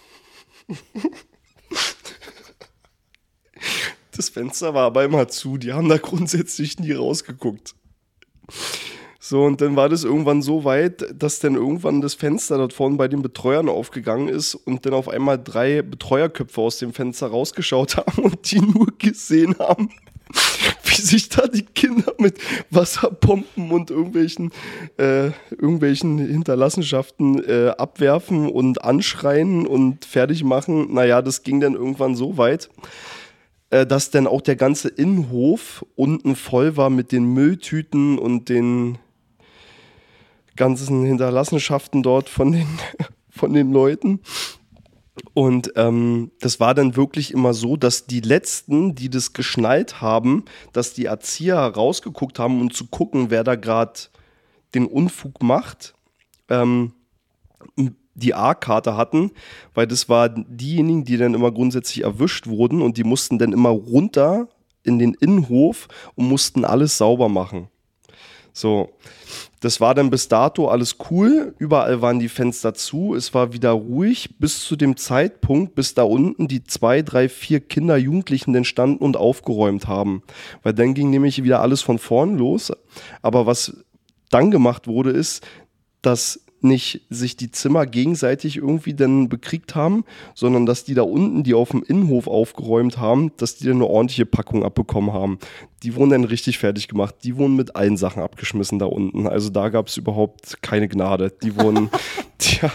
das Fenster war aber immer zu. Die haben da grundsätzlich nie rausgeguckt. So, und dann war das irgendwann so weit, dass dann irgendwann das Fenster dort vorne bei den Betreuern aufgegangen ist und dann auf einmal drei Betreuerköpfe aus dem Fenster rausgeschaut haben und die nur gesehen haben, wie sich da die Kinder mit Wasserpumpen und irgendwelchen, äh, irgendwelchen Hinterlassenschaften äh, abwerfen und anschreien und fertig machen. Naja, das ging dann irgendwann so weit, äh, dass dann auch der ganze Innenhof unten voll war mit den Mülltüten und den ganzen Hinterlassenschaften dort von den, von den Leuten. Und ähm, das war dann wirklich immer so, dass die Letzten, die das geschnallt haben, dass die Erzieher rausgeguckt haben, um zu gucken, wer da gerade den Unfug macht, ähm, die A-Karte hatten, weil das waren diejenigen, die dann immer grundsätzlich erwischt wurden und die mussten dann immer runter in den Innenhof und mussten alles sauber machen. So, das war dann bis dato alles cool, überall waren die Fenster zu, es war wieder ruhig bis zu dem Zeitpunkt, bis da unten die zwei, drei, vier Kinder, Jugendlichen dann standen und aufgeräumt haben. Weil dann ging nämlich wieder alles von vorn los. Aber was dann gemacht wurde, ist, dass nicht sich die Zimmer gegenseitig irgendwie dann bekriegt haben, sondern dass die da unten, die auf dem Innenhof aufgeräumt haben, dass die dann eine ordentliche Packung abbekommen haben. Die wurden dann richtig fertig gemacht. Die wurden mit allen Sachen abgeschmissen da unten. Also da gab es überhaupt keine Gnade. Die wurden, tja,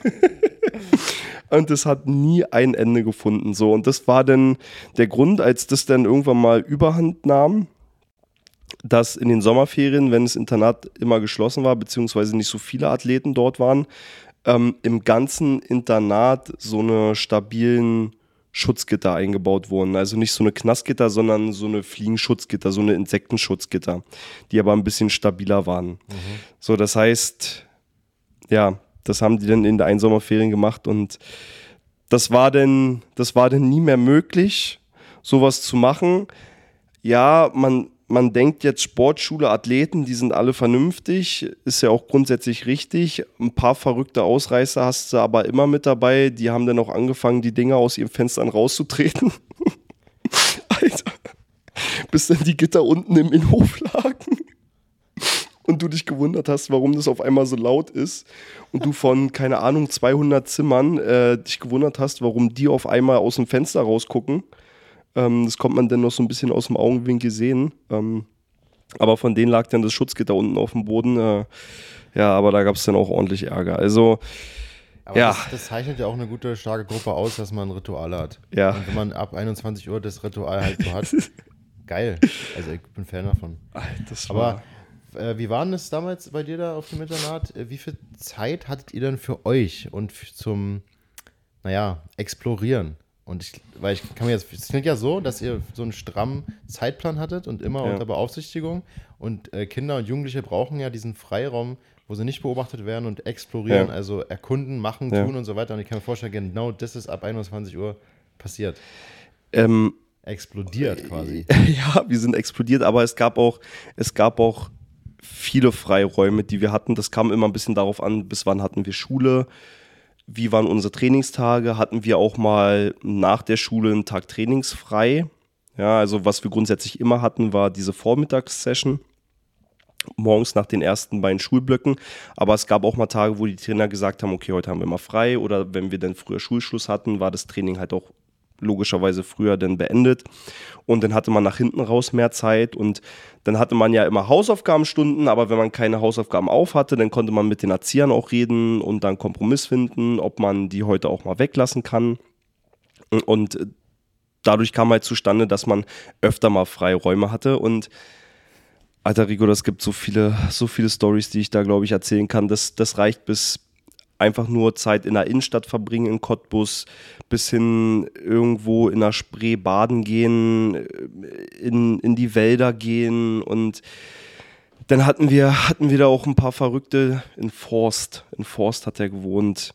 und das hat nie ein Ende gefunden. So, und das war dann der Grund, als das dann irgendwann mal Überhand nahm, dass in den Sommerferien, wenn das Internat immer geschlossen war, beziehungsweise nicht so viele Athleten dort waren, ähm, im ganzen Internat so eine stabilen Schutzgitter eingebaut wurden. Also nicht so eine Knastgitter, sondern so eine Fliegenschutzgitter, so eine Insektenschutzgitter, die aber ein bisschen stabiler waren. Mhm. So, das heißt, ja, das haben die dann in den Sommerferien gemacht und das war dann, das war dann nie mehr möglich, sowas zu machen. Ja, man Man denkt jetzt Sportschule, Athleten, die sind alle vernünftig, ist ja auch grundsätzlich richtig. Ein paar verrückte Ausreißer hast du aber immer mit dabei, die haben dann auch angefangen, die Dinger aus ihren Fenstern rauszutreten. Alter, bis dann die Gitter unten im Innenhof lagen und du dich gewundert hast, warum das auf einmal so laut ist und du von, keine Ahnung, zweihundert Zimmern äh, dich gewundert hast, warum die auf einmal aus dem Fenster rausgucken. Ähm, das kommt man dann noch so ein bisschen aus dem Augenwinkel sehen. Ähm, aber von denen lag dann das Schutzgitter unten auf dem Boden. Äh, ja, aber da gab es dann auch ordentlich Ärger. Also, aber ja. Das, das zeichnet ja auch eine gute, starke Gruppe aus, dass man ein Ritual hat. Ja. Und wenn man ab einundzwanzig Uhr das Ritual halt so hat, geil. Also ich bin Fan davon. Das war aber äh, wie war denn das damals bei dir da auf dem Internat? Wie viel Zeit hattet ihr denn für euch und f- zum, naja, Explorieren? Und ich, weil ich kann mir jetzt, es klingt ja so, dass ihr so einen strammen Zeitplan hattet und immer Ja. unter Beaufsichtigung. Und äh, Kinder und Jugendliche brauchen ja diesen Freiraum, wo sie nicht beobachtet werden und explorieren, Ja. also erkunden, machen, Ja. tun und so weiter. Und ich kann mir vorstellen, genau das ist ab einundzwanzig Uhr passiert. Ähm, Explodiert quasi. ja, wir sind explodiert, aber es gab auch, es gab auch viele Freiräume, die wir hatten. Das kam immer ein bisschen darauf an, bis wann hatten wir Schule, wie waren unsere Trainingstage, hatten wir auch mal nach der Schule einen Tag trainingsfrei. Ja, also was wir grundsätzlich immer hatten, war diese Vormittagssession, morgens nach den ersten beiden Schulblöcken. Aber es gab auch mal Tage, wo die Trainer gesagt haben, okay, heute haben wir mal frei. Oder wenn wir dann früher Schulschluss hatten, war das Training halt auch logischerweise früher dann beendet. Und dann hatte man nach hinten raus mehr Zeit und dann hatte man ja immer Hausaufgabenstunden, aber wenn man keine Hausaufgaben auf hatte, dann konnte man mit den Erziehern auch reden und dann Kompromiss finden, ob man die heute auch mal weglassen kann. Und dadurch kam halt zustande, dass man öfter mal Freiräume hatte und Alter Rico, das gibt so viele, so viele Storys, die ich da, glaube ich, erzählen kann. Das, das reicht bis einfach nur Zeit in der Innenstadt verbringen in Cottbus, bis hin irgendwo in der Spree baden gehen, in, in die Wälder gehen und dann hatten wir, hatten wir da auch ein paar Verrückte in Forst. In Forst hat er gewohnt.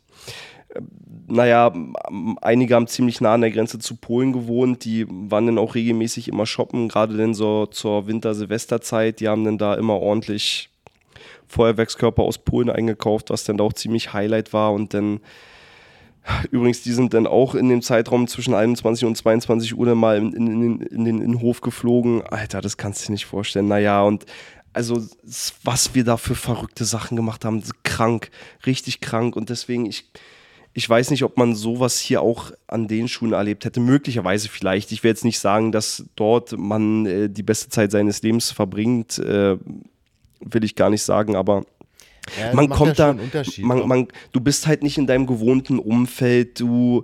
Naja, einige haben ziemlich nah an der Grenze zu Polen gewohnt, die waren dann auch regelmäßig immer shoppen, gerade dann so zur Winter-Silvesterzeit, die haben dann da immer ordentlich Feuerwerkskörper aus Polen eingekauft, was dann da auch ziemlich Highlight war und dann, übrigens, die sind dann auch in dem Zeitraum zwischen einundzwanzig und zweiundzwanzig Uhr dann mal in, in, in, in den Innenhof geflogen. Alter, das kannst du dir nicht vorstellen. Naja, und also was wir da für verrückte Sachen gemacht haben, krank, richtig krank und deswegen, ich Ich weiß nicht, ob man sowas hier auch an den Schulen erlebt hätte. Möglicherweise vielleicht. Ich will jetzt nicht sagen, dass dort man äh, die beste Zeit seines Lebens verbringt. Äh, will ich gar nicht sagen, aber Ja, man macht kommt ja da, schon einen Unterschied, man, man, du bist halt nicht in deinem gewohnten Umfeld. Du,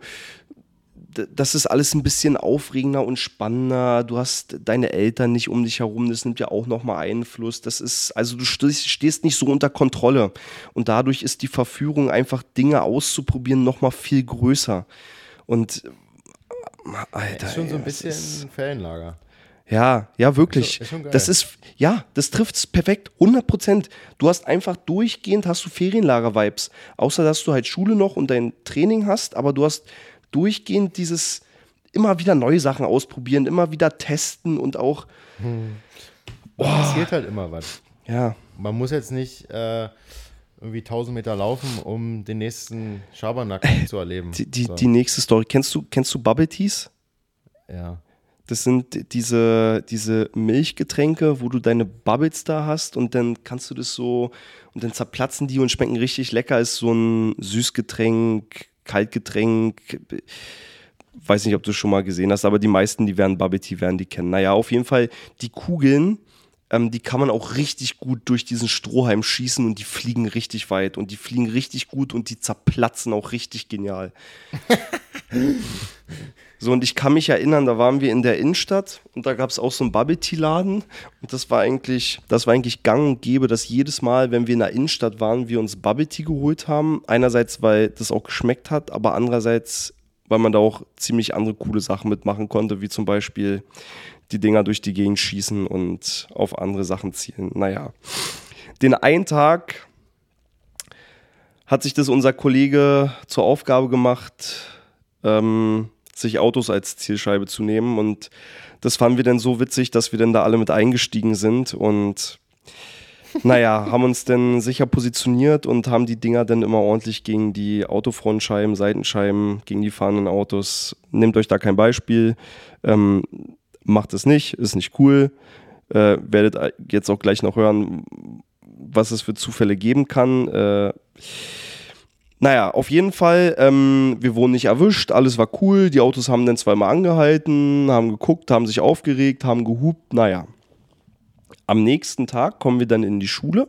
d- das ist alles ein bisschen aufregender und spannender. Du hast deine Eltern nicht um dich herum. Das nimmt ja auch nochmal Einfluss. Das ist, also du stehst, stehst nicht so unter Kontrolle. Und dadurch ist die Verführung, einfach Dinge auszuprobieren, nochmal viel größer. Und Alter, ist schon so ein ey, das bisschen ist- ein Ferienlager. Ja, ja, wirklich. Ist schon- ist schon geil. Das ist, ja, das trifft es perfekt, hundert Prozent. Du hast einfach durchgehend, hast du Ferienlager-Vibes. Außer, dass du halt Schule noch und dein Training hast, aber du hast durchgehend dieses immer wieder neue Sachen ausprobieren, immer wieder testen und auch, Da passiert halt immer was. ja, Man muss jetzt nicht äh, irgendwie tausend Meter laufen, um den nächsten Schabernack zu erleben. die, die, So. die nächste Story. Kennst du, kennst du Bubble Teas? Ja. Das sind diese, diese Milchgetränke, wo du deine Bubbles da hast und dann kannst du das so, und dann zerplatzen die und schmecken richtig lecker. Ist so ein Süßgetränk, Kaltgetränk. Weiß nicht, ob du es schon mal gesehen hast, aber die meisten, die werden Bubble Tea, werden die kennen. Naja, auf jeden Fall, die Kugeln, ähm, die kann man auch richtig gut durch diesen Strohhalm schießen und die fliegen richtig weit und die fliegen richtig gut und die zerplatzen auch richtig genial. So, und ich kann mich erinnern, da waren wir in der Innenstadt und da gab es auch so einen Bubble-Tea-Laden und das war eigentlich, das war eigentlich gang und gäbe, dass jedes Mal, wenn wir in der Innenstadt waren, wir uns Bubble-Tea geholt haben. Einerseits, weil das auch geschmeckt hat, aber andererseits, weil man da auch ziemlich andere coole Sachen mitmachen konnte, wie zum Beispiel die Dinger durch die Gegend schießen und auf andere Sachen zielen. Naja, den einen Tag hat sich das unser Kollege zur Aufgabe gemacht, ähm, sich Autos als Zielscheibe zu nehmen und das fanden wir dann so witzig, dass wir dann da alle mit eingestiegen sind und naja, haben uns dann sicher positioniert und haben die Dinger dann immer ordentlich gegen die Autofrontscheiben, Seitenscheiben, gegen die fahrenden Autos. Nehmt euch da kein Beispiel, ähm, macht es nicht, ist nicht cool. Äh, werdet jetzt auch gleich noch hören, was es für Zufälle geben kann. Äh, naja, auf jeden Fall, ähm, wir wurden nicht erwischt, alles war cool. Die Autos haben dann zweimal angehalten, haben geguckt, haben sich aufgeregt, haben gehupt, naja. Am nächsten Tag kommen wir dann in die Schule.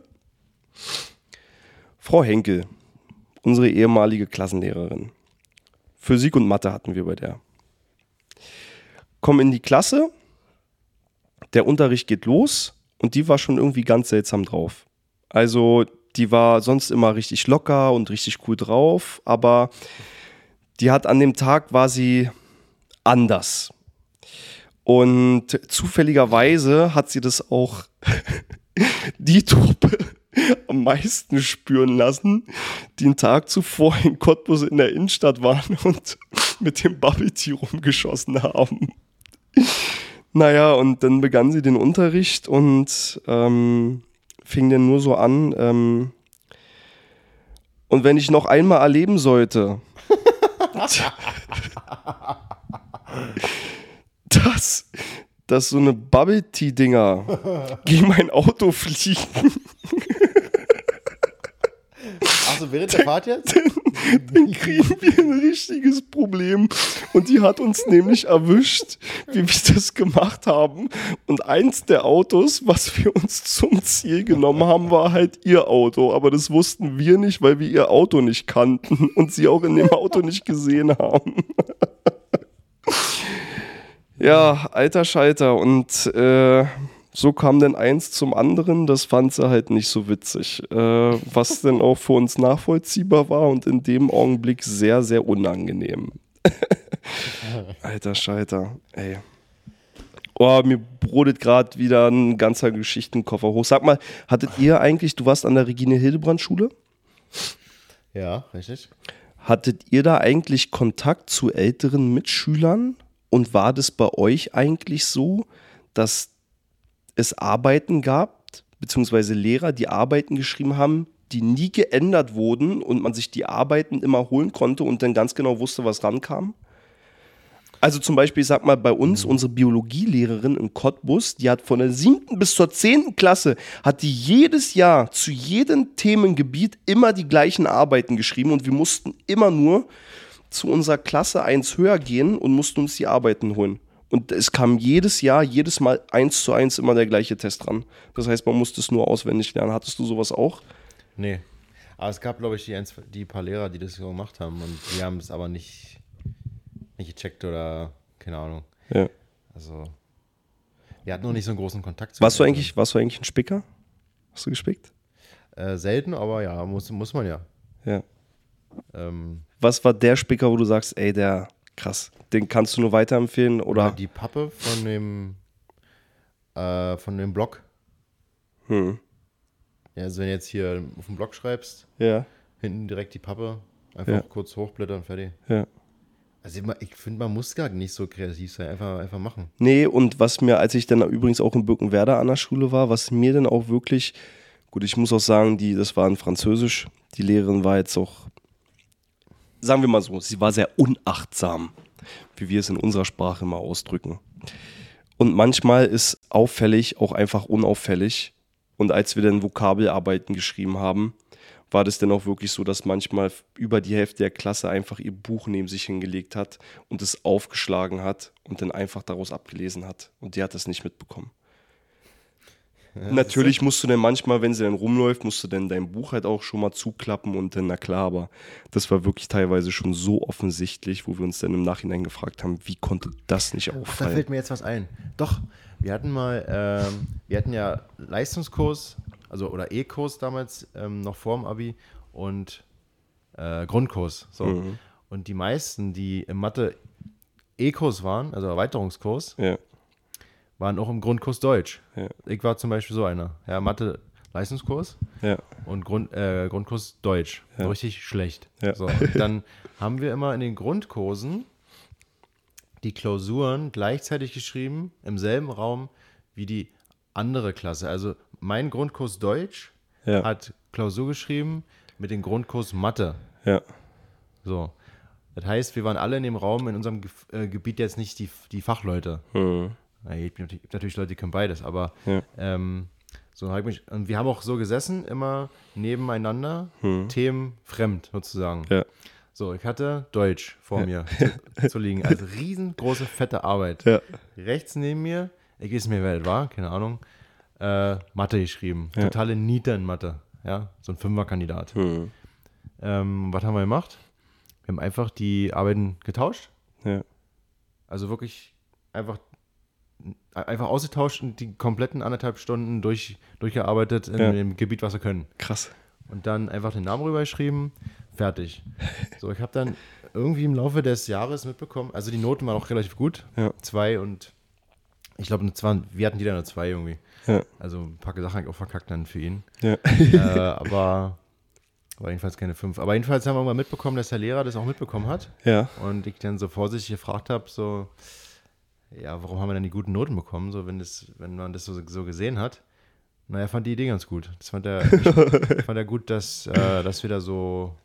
Frau Henkel, unsere ehemalige Klassenlehrerin. Physik und Mathe hatten wir bei der. Kommen in die Klasse, der Unterricht geht los und die war schon irgendwie ganz seltsam drauf. Also die war sonst immer richtig locker und richtig cool drauf, aber die hat an dem Tag war sie anders. Und zufälligerweise hat sie das auch die Truppe am meisten spüren lassen, die einen Tag zuvor in Cottbus in der Innenstadt waren und mit dem Bubble Tea rumgeschossen haben. Naja, und dann begann sie den Unterricht und ähm, fing dann nur so an. Ähm, und wenn ich noch einmal erleben sollte, dass, dass so eine Bubble-Tea-Dinger gegen mein Auto fliegen. Achso, während der Fahrt jetzt? Dann kriegen wir ein richtiges Problem. Und die hat uns nämlich erwischt, wie wir das gemacht haben. Und eins der Autos, was wir uns zum Ziel genommen haben, war halt ihr Auto. Aber das wussten wir nicht, weil wir ihr Auto nicht kannten und sie auch in dem Auto nicht gesehen haben. Ja, alter Schalter. Und äh, so kam dann eins zum anderen. Das fand sie halt nicht so witzig. Äh, was dann auch für uns nachvollziehbar war und in dem Augenblick sehr, sehr unangenehm. Alter Schalter, ey. Oh, mir brodelt gerade wieder ein ganzer Geschichtenkoffer hoch. Sag mal, hattet ihr eigentlich, du warst an der Regine-Hildebrand-Schule? Ja, richtig. Hattet ihr da eigentlich Kontakt zu älteren Mitschülern? Und war das bei euch eigentlich so, dass es Arbeiten gab, beziehungsweise Lehrer, die Arbeiten geschrieben haben, die nie geändert wurden und man sich die Arbeiten immer holen konnte und dann ganz genau wusste, was rankam? Also zum Beispiel, ich sag mal, bei uns, unsere Biologielehrerin in Cottbus, die hat von der siebten bis zur zehnten Klasse, hat die jedes Jahr zu jedem Themengebiet immer die gleichen Arbeiten geschrieben und wir mussten immer nur zu unserer Klasse eins höher gehen und mussten uns die Arbeiten holen. Und es kam jedes Jahr, jedes Mal eins zu eins immer der gleiche Test dran. Das heißt, man musste es nur auswendig lernen. Hattest du sowas auch? Nee. Aber es gab, glaube ich, die, die paar Lehrer, die das so gemacht haben und die haben es aber nicht, nicht gecheckt oder keine Ahnung. Ja. Also, wir hatten noch nicht so einen großen Kontakt zu Warst du den eigentlich, warst du eigentlich ein Spicker? Hast du gespickt? Eltern. Äh, selten, aber ja, muss, muss man ja. Ja. Ähm, Was war der Spicker, wo du sagst, ey, der krass, den kannst du nur weiterempfehlen? Oder? Die Pappe von dem Äh, von dem Blog. Hm. Ja, also wenn du jetzt hier auf dem Blog schreibst, Ja. hinten direkt die Pappe, einfach Ja. kurz hochblättern, fertig. Ja. Also ich, ich finde, man muss gar nicht so kreativ sein, einfach, einfach machen. Nee, und was mir, als ich dann übrigens auch in Birkenwerder an der Schule war, was mir dann auch wirklich, gut, ich muss auch sagen, die, das war in Französisch, die Lehrerin war jetzt auch, sagen wir mal so, sie war sehr unachtsam, wie wir es in unserer Sprache immer ausdrücken. Und manchmal ist auffällig auch einfach unauffällig. Und als wir dann Vokabelarbeiten geschrieben haben, war das dann auch wirklich so, dass manchmal über die Hälfte der Klasse einfach ihr Buch neben sich hingelegt hat und es aufgeschlagen hat und dann einfach daraus abgelesen hat. Und die hat das nicht mitbekommen. Ja, natürlich musst du dann manchmal, wenn sie dann rumläuft, musst du dann dein Buch halt auch schon mal zuklappen und dann, na klar, aber das war wirklich teilweise schon so offensichtlich, wo wir uns dann im Nachhinein gefragt haben, wie konnte das nicht auffallen? Ach, da fällt mir jetzt was ein. Doch, wir hatten mal, ähm, wir hatten ja Leistungskurs, also oder E-Kurs damals, ähm, noch vorm Abi und äh, Grundkurs. So. Mhm. Und die meisten, die im Mathe E-Kurs waren, also Erweiterungskurs, Ja. waren auch im Grundkurs Deutsch. Ja. Ich war zum Beispiel so einer. Ja, Mathe Leistungskurs Ja. und Grund, äh, Grundkurs Deutsch. Ja. Richtig schlecht. Ja. So, und dann haben wir immer in den Grundkursen die Klausuren gleichzeitig geschrieben, im selben Raum wie die andere Klasse. Also mein Grundkurs Deutsch Ja. hat Klausur geschrieben mit dem Grundkurs Mathe. Ja. So. Das heißt, wir waren alle in dem Raum, in unserem Ge äh, Gebiet jetzt nicht die, die Fachleute. Mhm. Es gibt natürlich, natürlich Leute, die können beides, aber Ja. ähm, so habe ich mich, und wir haben auch so gesessen, immer nebeneinander, Mhm. Themen fremd sozusagen. Ja. So, ich hatte Deutsch vor mir zu, zu liegen, also riesengroße, fette Arbeit. Ja. Rechts neben mir, ich weiß nicht mehr, wer das war, keine Ahnung, äh, Mathe geschrieben, Ja. totale Niete in Mathe, ja, so ein Fünferkandidat. Mhm. Ähm, was haben wir gemacht? Wir haben einfach die Arbeiten getauscht, Ja. also wirklich einfach einfach ausgetauscht und die kompletten anderthalb Stunden durch, durchgearbeitet in Ja. dem Gebiet, was wir können. Krass. Und dann einfach den Namen rübergeschrieben, fertig. So, ich habe dann irgendwie im Laufe des Jahres mitbekommen, also die Noten waren auch relativ gut, Ja. zwei und ich glaube, wir hatten jeder eine zwei irgendwie. Ja. Also ein paar Sachen habe ich auch verkackt dann für ihn. Ja. äh, aber war jedenfalls keine fünf. Aber jedenfalls haben wir mal mitbekommen, dass der Lehrer das auch mitbekommen hat. Ja. Und ich dann so vorsichtig gefragt habe, so, ja, warum haben wir denn die guten Noten bekommen, so wenn, das, wenn man das so, so gesehen hat. Naja, fand die Idee ganz gut. Das fand er, ich, fand er gut, dass, äh, dass wir da so,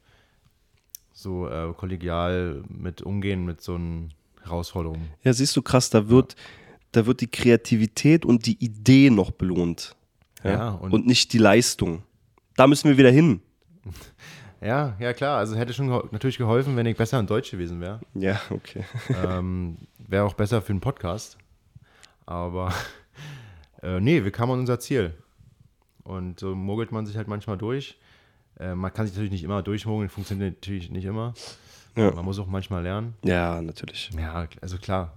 so äh, kollegial mit umgehen mit so einen Herausforderungen. Ja, siehst du, krass, da wird, da wird die Kreativität und die Idee noch belohnt. Ja, Ja, und- und, nicht die Leistung. Da müssen wir wieder hin. Ja, ja klar, also hätte schon geho- natürlich geholfen, wenn ich besser in Deutsch gewesen wäre. Ja, okay. ähm, wäre auch besser für einen Podcast. Aber äh, nee, wir kamen an unser Ziel. Und so mogelt man sich halt manchmal durch. Äh, man kann sich natürlich nicht immer durchmogeln, funktioniert natürlich nicht immer. Ja. Man muss auch manchmal lernen. Ja, natürlich. Ja, also klar.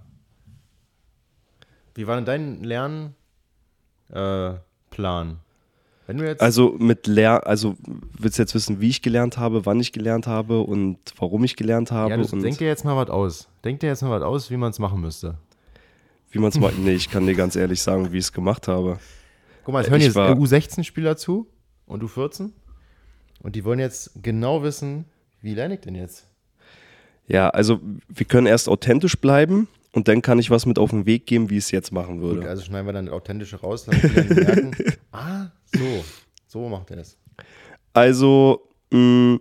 Wie war denn dein Lernplan? Äh, Plan? Wenn du jetzt. Also mit Ler also willst du jetzt wissen, wie ich gelernt habe, wann ich gelernt habe und warum ich gelernt habe ja, du, und denk dir jetzt mal was aus. Denk dir jetzt mal was aus, wie man es machen müsste. wie man es macht. Nee, ich kann dir ganz ehrlich sagen, wie ich es gemacht habe. Guck mal, es hören Ich jetzt war- U sechzehn-Spieler zu und U vierzehn. Und die wollen jetzt genau wissen, wie lerne ich denn jetzt? Ja, also wir können erst authentisch bleiben und dann kann ich was mit auf den Weg geben, wie ich es jetzt machen würde. Gut, also schneiden wir dann das Authentische raus, damit die dann merken, ah, so, so macht er es. Also mh,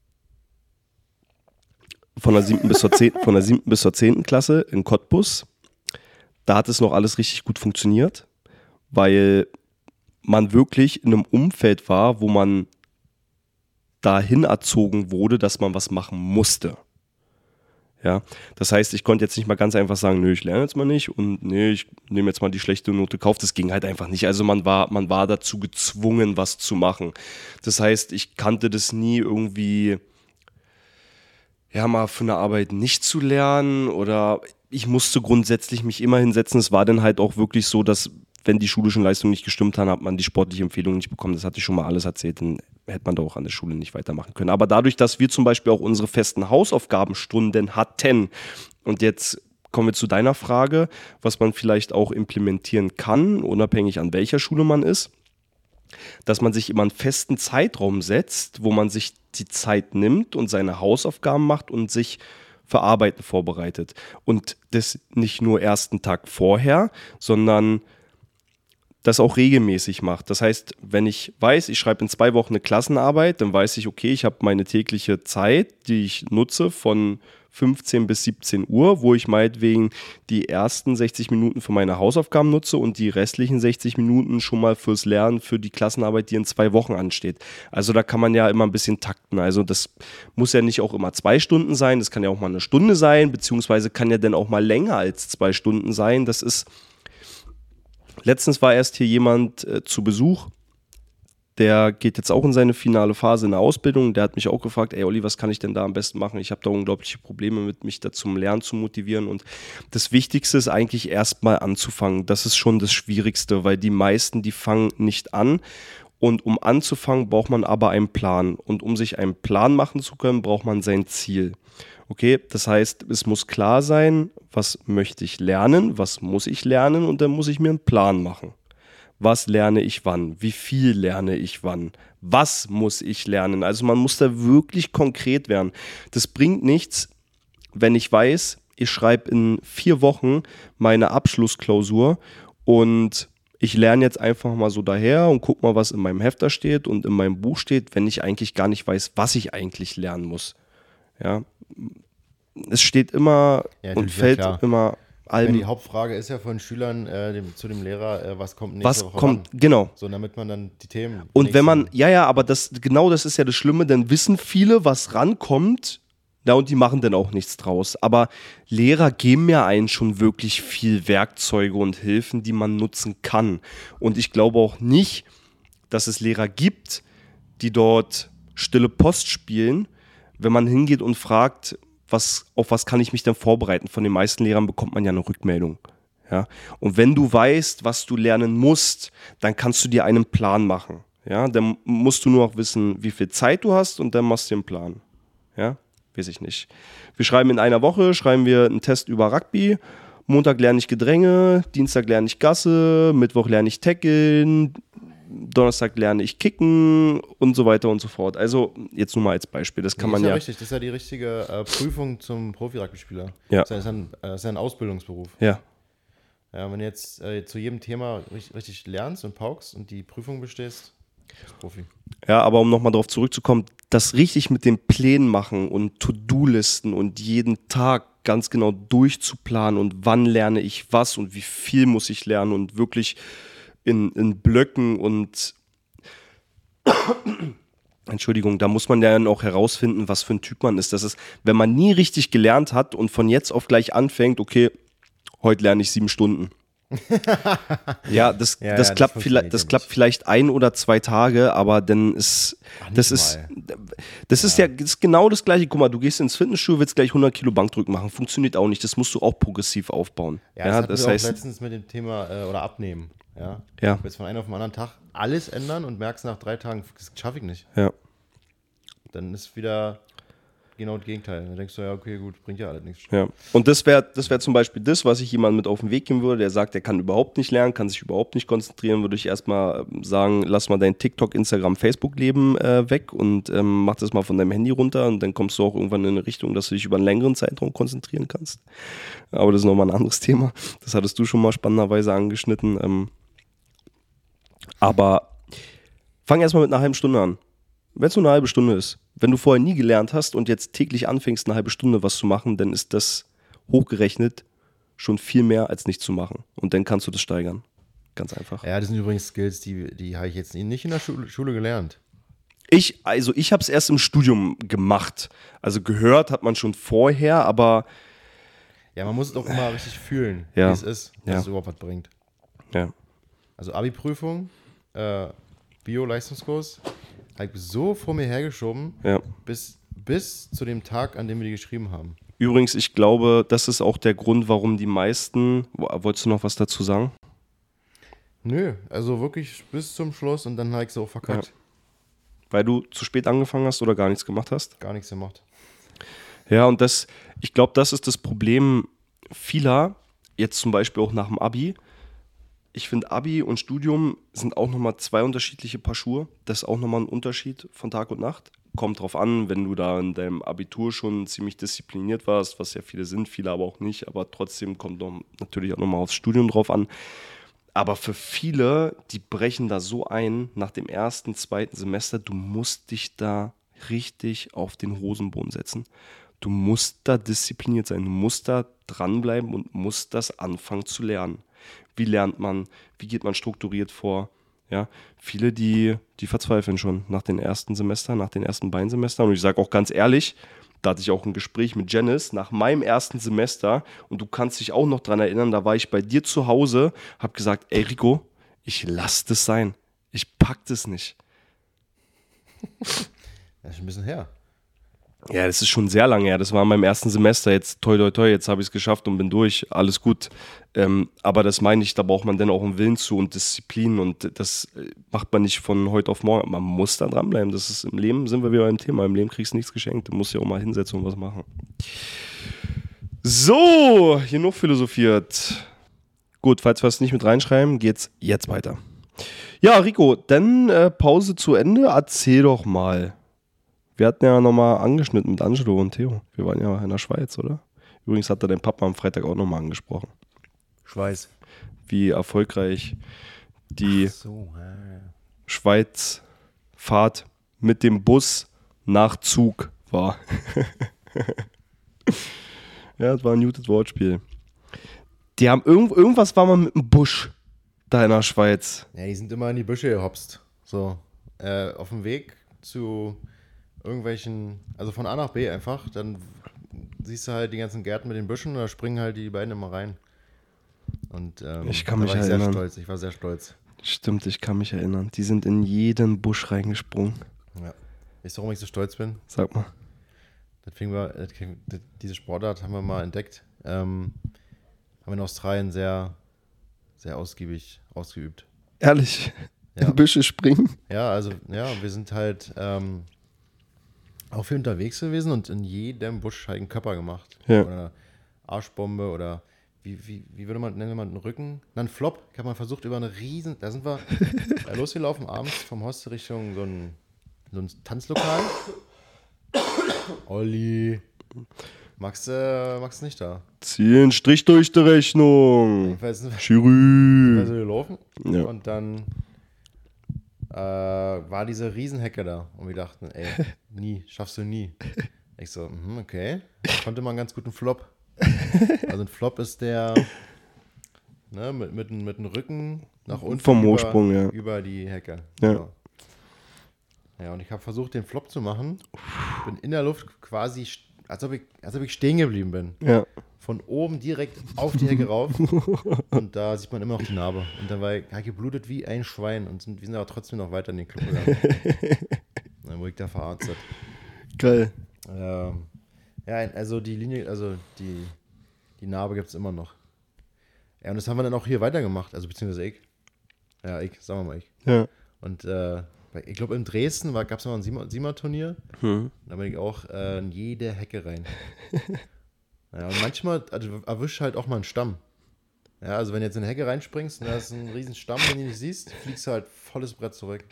von der siebten bis zur zehnten, von der siebten bis zur zehnten Klasse in Cottbus, da hat es noch alles richtig gut funktioniert, weil man wirklich in einem Umfeld war, wo man dahin erzogen wurde, dass man was machen musste. Ja, das heißt, ich konnte jetzt nicht mal ganz einfach sagen, nö, ich lerne jetzt mal nicht und nee, ich nehme jetzt mal die schlechte Note, kauf. Das ging halt einfach nicht. Also man war, man war dazu gezwungen, was zu machen. Das heißt, ich kannte das nie irgendwie, ja, mal für eine Arbeit nicht zu lernen oder ich musste grundsätzlich mich immer hinsetzen. Es war dann halt auch wirklich so, dass wenn die schulischen Leistungen nicht gestimmt haben, hat man die sportliche Empfehlung nicht bekommen. Das hatte ich schon mal alles erzählt, dann hätte man da auch an der Schule nicht weitermachen können. Aber dadurch, dass wir zum Beispiel auch unsere festen Hausaufgabenstunden hatten und jetzt kommen wir zu deiner Frage, was man vielleicht auch implementieren kann, unabhängig an welcher Schule man ist, dass man sich immer einen festen Zeitraum setzt, wo man sich die Zeit nimmt und seine Hausaufgaben macht und sich für Arbeiten vorbereitet. Und das nicht nur ersten Tag vorher, sondern das auch regelmäßig macht. Das heißt, wenn ich weiß, ich schreibe in zwei Wochen eine Klassenarbeit, dann weiß ich, okay, ich habe meine tägliche Zeit, die ich nutze von fünfzehn bis siebzehn Uhr, wo ich meinetwegen die ersten sechzig Minuten für meine Hausaufgaben nutze und die restlichen sechzig Minuten schon mal fürs Lernen, für die Klassenarbeit, die in zwei Wochen ansteht. Also da kann man ja immer ein bisschen takten. Also das muss ja nicht auch immer zwei Stunden sein, das kann ja auch mal eine Stunde sein, beziehungsweise kann ja dann auch mal länger als zwei Stunden sein. Das ist Letztens war erst hier jemand äh, zu Besuch, der geht jetzt auch in seine finale Phase in der Ausbildung. Der hat mich auch gefragt, ey Olli, was kann ich denn da am besten machen? Ich habe da unglaubliche Probleme mit, mich da zum Lernen zu motivieren. Und das Wichtigste ist eigentlich erstmal anzufangen. Das ist schon das Schwierigste, weil die meisten, die fangen nicht an. Und um anzufangen, braucht man aber einen Plan. Und um sich einen Plan machen zu können, braucht man sein Ziel. Okay, das heißt, es muss klar sein, was möchte ich lernen, was muss ich lernen und dann muss ich mir einen Plan machen. Was lerne ich wann? Wie viel lerne ich wann? Was muss ich lernen? Also man muss da wirklich konkret werden. Das bringt nichts, wenn ich weiß, ich schreibe in vier Wochen meine Abschlussklausur und ich lerne jetzt einfach mal so daher und guck mal, was in meinem Hefter steht und in meinem Buch steht, wenn ich eigentlich gar nicht weiß, was ich eigentlich lernen muss. Ja, es steht immer ja, und fällt ja immer allem. Ja, die Hauptfrage ist ja von Schülern äh, dem, zu dem Lehrer, äh, was kommt nächste was Woche kommt, ran? genau. So, damit man dann die Themen... Und wenn man, ja, ja, aber das, genau das ist ja das Schlimme, dann wissen viele, was rankommt, ja, und die machen dann auch nichts draus. Aber Lehrer geben ja einen schon wirklich viel Werkzeuge und Hilfen, die man nutzen kann. Und ich glaube auch nicht, dass es Lehrer gibt, die dort stille Post spielen, wenn man hingeht und fragt, was, auf was kann ich mich denn vorbereiten? Von den meisten Lehrern bekommt man ja eine Rückmeldung. Ja? Und wenn du weißt, was du lernen musst, dann kannst du dir einen Plan machen. Ja? Dann musst du nur noch wissen, wie viel Zeit du hast und dann machst du den Plan. Ja? Weiß ich nicht. Wir schreiben in einer Woche, schreiben wir einen Test über Rugby. Montag lerne ich Gedränge, Dienstag lerne ich Gasse, Mittwoch lerne ich Tackeln, Donnerstag lerne ich Kicken und so weiter und so fort. Also jetzt nur mal als Beispiel. Das kann nee, man ist ja, ja. Richtig, das ist ja die richtige äh, Prüfung zum Profi-Rugby-Spieler. Ja. Das ist ja ein, äh, ist ja ein Ausbildungsberuf. Ja. Ja, wenn du jetzt äh, zu jedem Thema richtig, richtig lernst und paukst und die Prüfung bestehst, bist du Profi. Ja, aber um nochmal darauf zurückzukommen, das richtig mit den Plänen machen und To-Do-Listen und jeden Tag ganz genau durchzuplanen und wann lerne ich was und wie viel muss ich lernen und wirklich in, in Blöcken und Entschuldigung, da muss man ja dann auch herausfinden, was für ein Typ man ist. Das ist, wenn man nie richtig gelernt hat und von jetzt auf gleich anfängt, okay, heute lerne ich sieben Stunden. ja, das, ja, das, ja, klappt, das vielleicht, das ja klappt vielleicht ein oder zwei Tage, aber dann ist, Ach, das ist, das ist ja, das ist genau das Gleiche. Guck mal, du gehst ins Fitnessstudio, willst gleich hundert Kilo Bankdrücken machen, funktioniert auch nicht. Das musst du auch progressiv aufbauen. Ja, ja das, das wir heißt, auch letztens mit dem Thema äh, oder abnehmen. Ja. Ja. Du willst von einem auf den anderen Tag alles ändern und merkst nach drei Tagen, das schaffe ich nicht. Ja. Dann ist wieder genau das Gegenteil. Dann denkst du, ja, okay, gut, bringt ja alles nichts. Ja. Und das wäre das wär zum Beispiel das, was ich jemandem mit auf den Weg geben würde, der sagt, der kann überhaupt nicht lernen, kann sich überhaupt nicht konzentrieren, würde ich erstmal sagen, lass mal dein TikTok, Instagram, Facebook-Leben äh, weg und ähm, mach das mal von deinem Handy runter und dann kommst du auch irgendwann in eine Richtung, dass du dich über einen längeren Zeitraum konzentrieren kannst. Aber das ist nochmal ein anderes Thema. Das hattest du schon mal spannenderweise angeschnitten. Ähm, aber fang erstmal mit einer halben Stunde an. Wenn es nur eine halbe Stunde ist. Wenn du vorher nie gelernt hast und jetzt täglich anfängst, eine halbe Stunde was zu machen, dann ist das hochgerechnet schon viel mehr als nicht zu machen. Und dann kannst du das steigern. Ganz einfach. Ja, das sind übrigens Skills, die, die habe ich jetzt nicht in der Schule, Schule gelernt. Ich, also ich habe es erst im Studium gemacht. Also gehört hat man schon vorher, aber ja, man muss es doch immer richtig fühlen, ja. wie es ist, dass ja. es überhaupt was bringt. Ja. Also Abi-Prüfung, äh, Bio-Leistungskurs, habe ich so vor mir hergeschoben, ja. bis, bis zu dem Tag, an dem wir die geschrieben haben. Übrigens, ich glaube, das ist auch der Grund, warum die meisten, wolltest du noch was dazu sagen? Nö, also wirklich bis zum Schluss und dann habe ich so verkackt. Ja. Weil du zu spät angefangen hast oder gar nichts gemacht hast? Gar nichts gemacht. Ja, und das, ich glaube, das ist das Problem vieler, jetzt zum Beispiel auch nach dem Abi, ich finde, Abi und Studium sind auch nochmal zwei unterschiedliche Paar Schuhe. Das ist auch nochmal ein Unterschied von Tag und Nacht. Kommt drauf an, wenn du da in deinem Abitur schon ziemlich diszipliniert warst, was ja viele sind, viele aber auch nicht, aber trotzdem kommt noch, natürlich auch nochmal aufs Studium drauf an. Aber für viele, die brechen da so ein nach dem ersten, zweiten Semester, du musst dich da richtig auf den Hosenboden setzen. Du musst da diszipliniert sein, du musst da dranbleiben und musst das anfangen zu lernen. Wie lernt man, wie geht man strukturiert vor? Ja, viele, die, die verzweifeln schon nach den ersten Semestern, nach den ersten beiden Semestern. Und ich sage auch ganz ehrlich, da hatte ich auch ein Gespräch mit Janice nach meinem ersten Semester und du kannst dich auch noch dran erinnern, da war ich bei dir zu Hause, habe gesagt, ey Rico, ich lass das sein. Ich pack das nicht. Das ist ein bisschen her. Ja, das ist schon sehr lange her. Das war in meinem ersten Semester. Jetzt toi toi toi, jetzt habe ich es geschafft und bin durch. Alles gut. Ähm, aber das meine ich, da braucht man dann auch einen Willen zu und Disziplin und das macht man nicht von heute auf morgen. Man muss da dranbleiben. Das ist im Leben, sind wir wieder beim Thema. Im Leben kriegst du nichts geschenkt. Du musst ja auch mal hinsetzen und was machen. So, hier noch philosophiert. Gut, falls wir es nicht mit reinschreiben, geht's jetzt weiter. Ja, Rico, dann äh, Pause zu Ende. Erzähl doch mal. Wir hatten ja nochmal angeschnitten mit Angelo und Theo. Wir waren ja in der Schweiz, oder? Übrigens hat er den Papa am Freitag auch nochmal angesprochen. Schweiß. Wie erfolgreich die so, äh. Schweizfahrt mit dem Bus nach Zug war. Ja, das war ein muted Wortspiel. Die haben irgend, irgendwas war mal mit dem Busch da in der Schweiz. Ja, die sind immer in die Büsche gehopst. So, äh, auf dem Weg zu irgendwelchen, also von A nach B einfach, dann siehst du halt die ganzen Gärten mit den Büschen und da springen halt die beiden immer rein. Und ähm, ich kann da mich war ich erinnern. sehr stolz, ich war sehr stolz. Stimmt, ich kann mich erinnern. Die sind in jeden Busch reingesprungen. Ja. Weißt du, warum ich so stolz bin? Sag mal. Das fing wir, das, das, diese Sportart haben wir mal entdeckt. Ähm, haben in Australien sehr, sehr ausgiebig ausgeübt. Ehrlich? Ja. In Büsche springen? Ja, also, ja, wir sind halt ähm, auch viel unterwegs gewesen und in jedem Busch halt einen Körper gemacht. Ja. Oder Arschbombe oder wie, wie, wie würde man, nennen wir einen Rücken? Dann Flop. Ich habe mal versucht über eine riesen, da sind wir äh, losgelaufen abends vom Hostel Richtung so ein, so ein Tanzlokal. Olli. Magst du äh, magst nicht da? Zieh einen Strich durch die Rechnung. Jedenfalls sind wir Chirü. so gelaufen Ja. und dann äh, war diese Riesenhecke da und wir dachten, ey, nie, schaffst du nie. Ich so, mhm, okay. Konnte mal einen ganz guten Flop. Also ein Flop ist der ne, mit, mit, mit dem Rücken nach unten Vom über, Hochsprung, ja. über die Hecke. Ja. Genau. Ja, und ich habe versucht, den Flop zu machen. Bin in der Luft quasi, st- als ob ich, als ob ich stehen geblieben bin. Ja. Von oben direkt auf die Hecke rauf. Und da sieht man immer noch die Narbe. Und dann war ich, ich geblutet wie ein Schwein. Und sind, wir sind aber trotzdem noch weiter in den Club gegangen. Dann wurde ich da verarztet. Geil. Ähm, ja, also die Linie, also die, die Narbe gibt es immer noch. Ja, und das haben wir dann auch hier weitergemacht. Also beziehungsweise ich. Ja, ich, sagen wir mal ich. Ja. Und äh, ich glaube, in Dresden gab es noch ein Siemer-Turnier. Hm. Da bin ich auch äh, in jede Hecke rein. Ja, und manchmal also, erwischst du halt auch mal einen Stamm. Ja, also wenn du jetzt in eine Hecke reinspringst und da ist ein riesen Stamm, den du nicht siehst, fliegst du halt volles Brett zurück.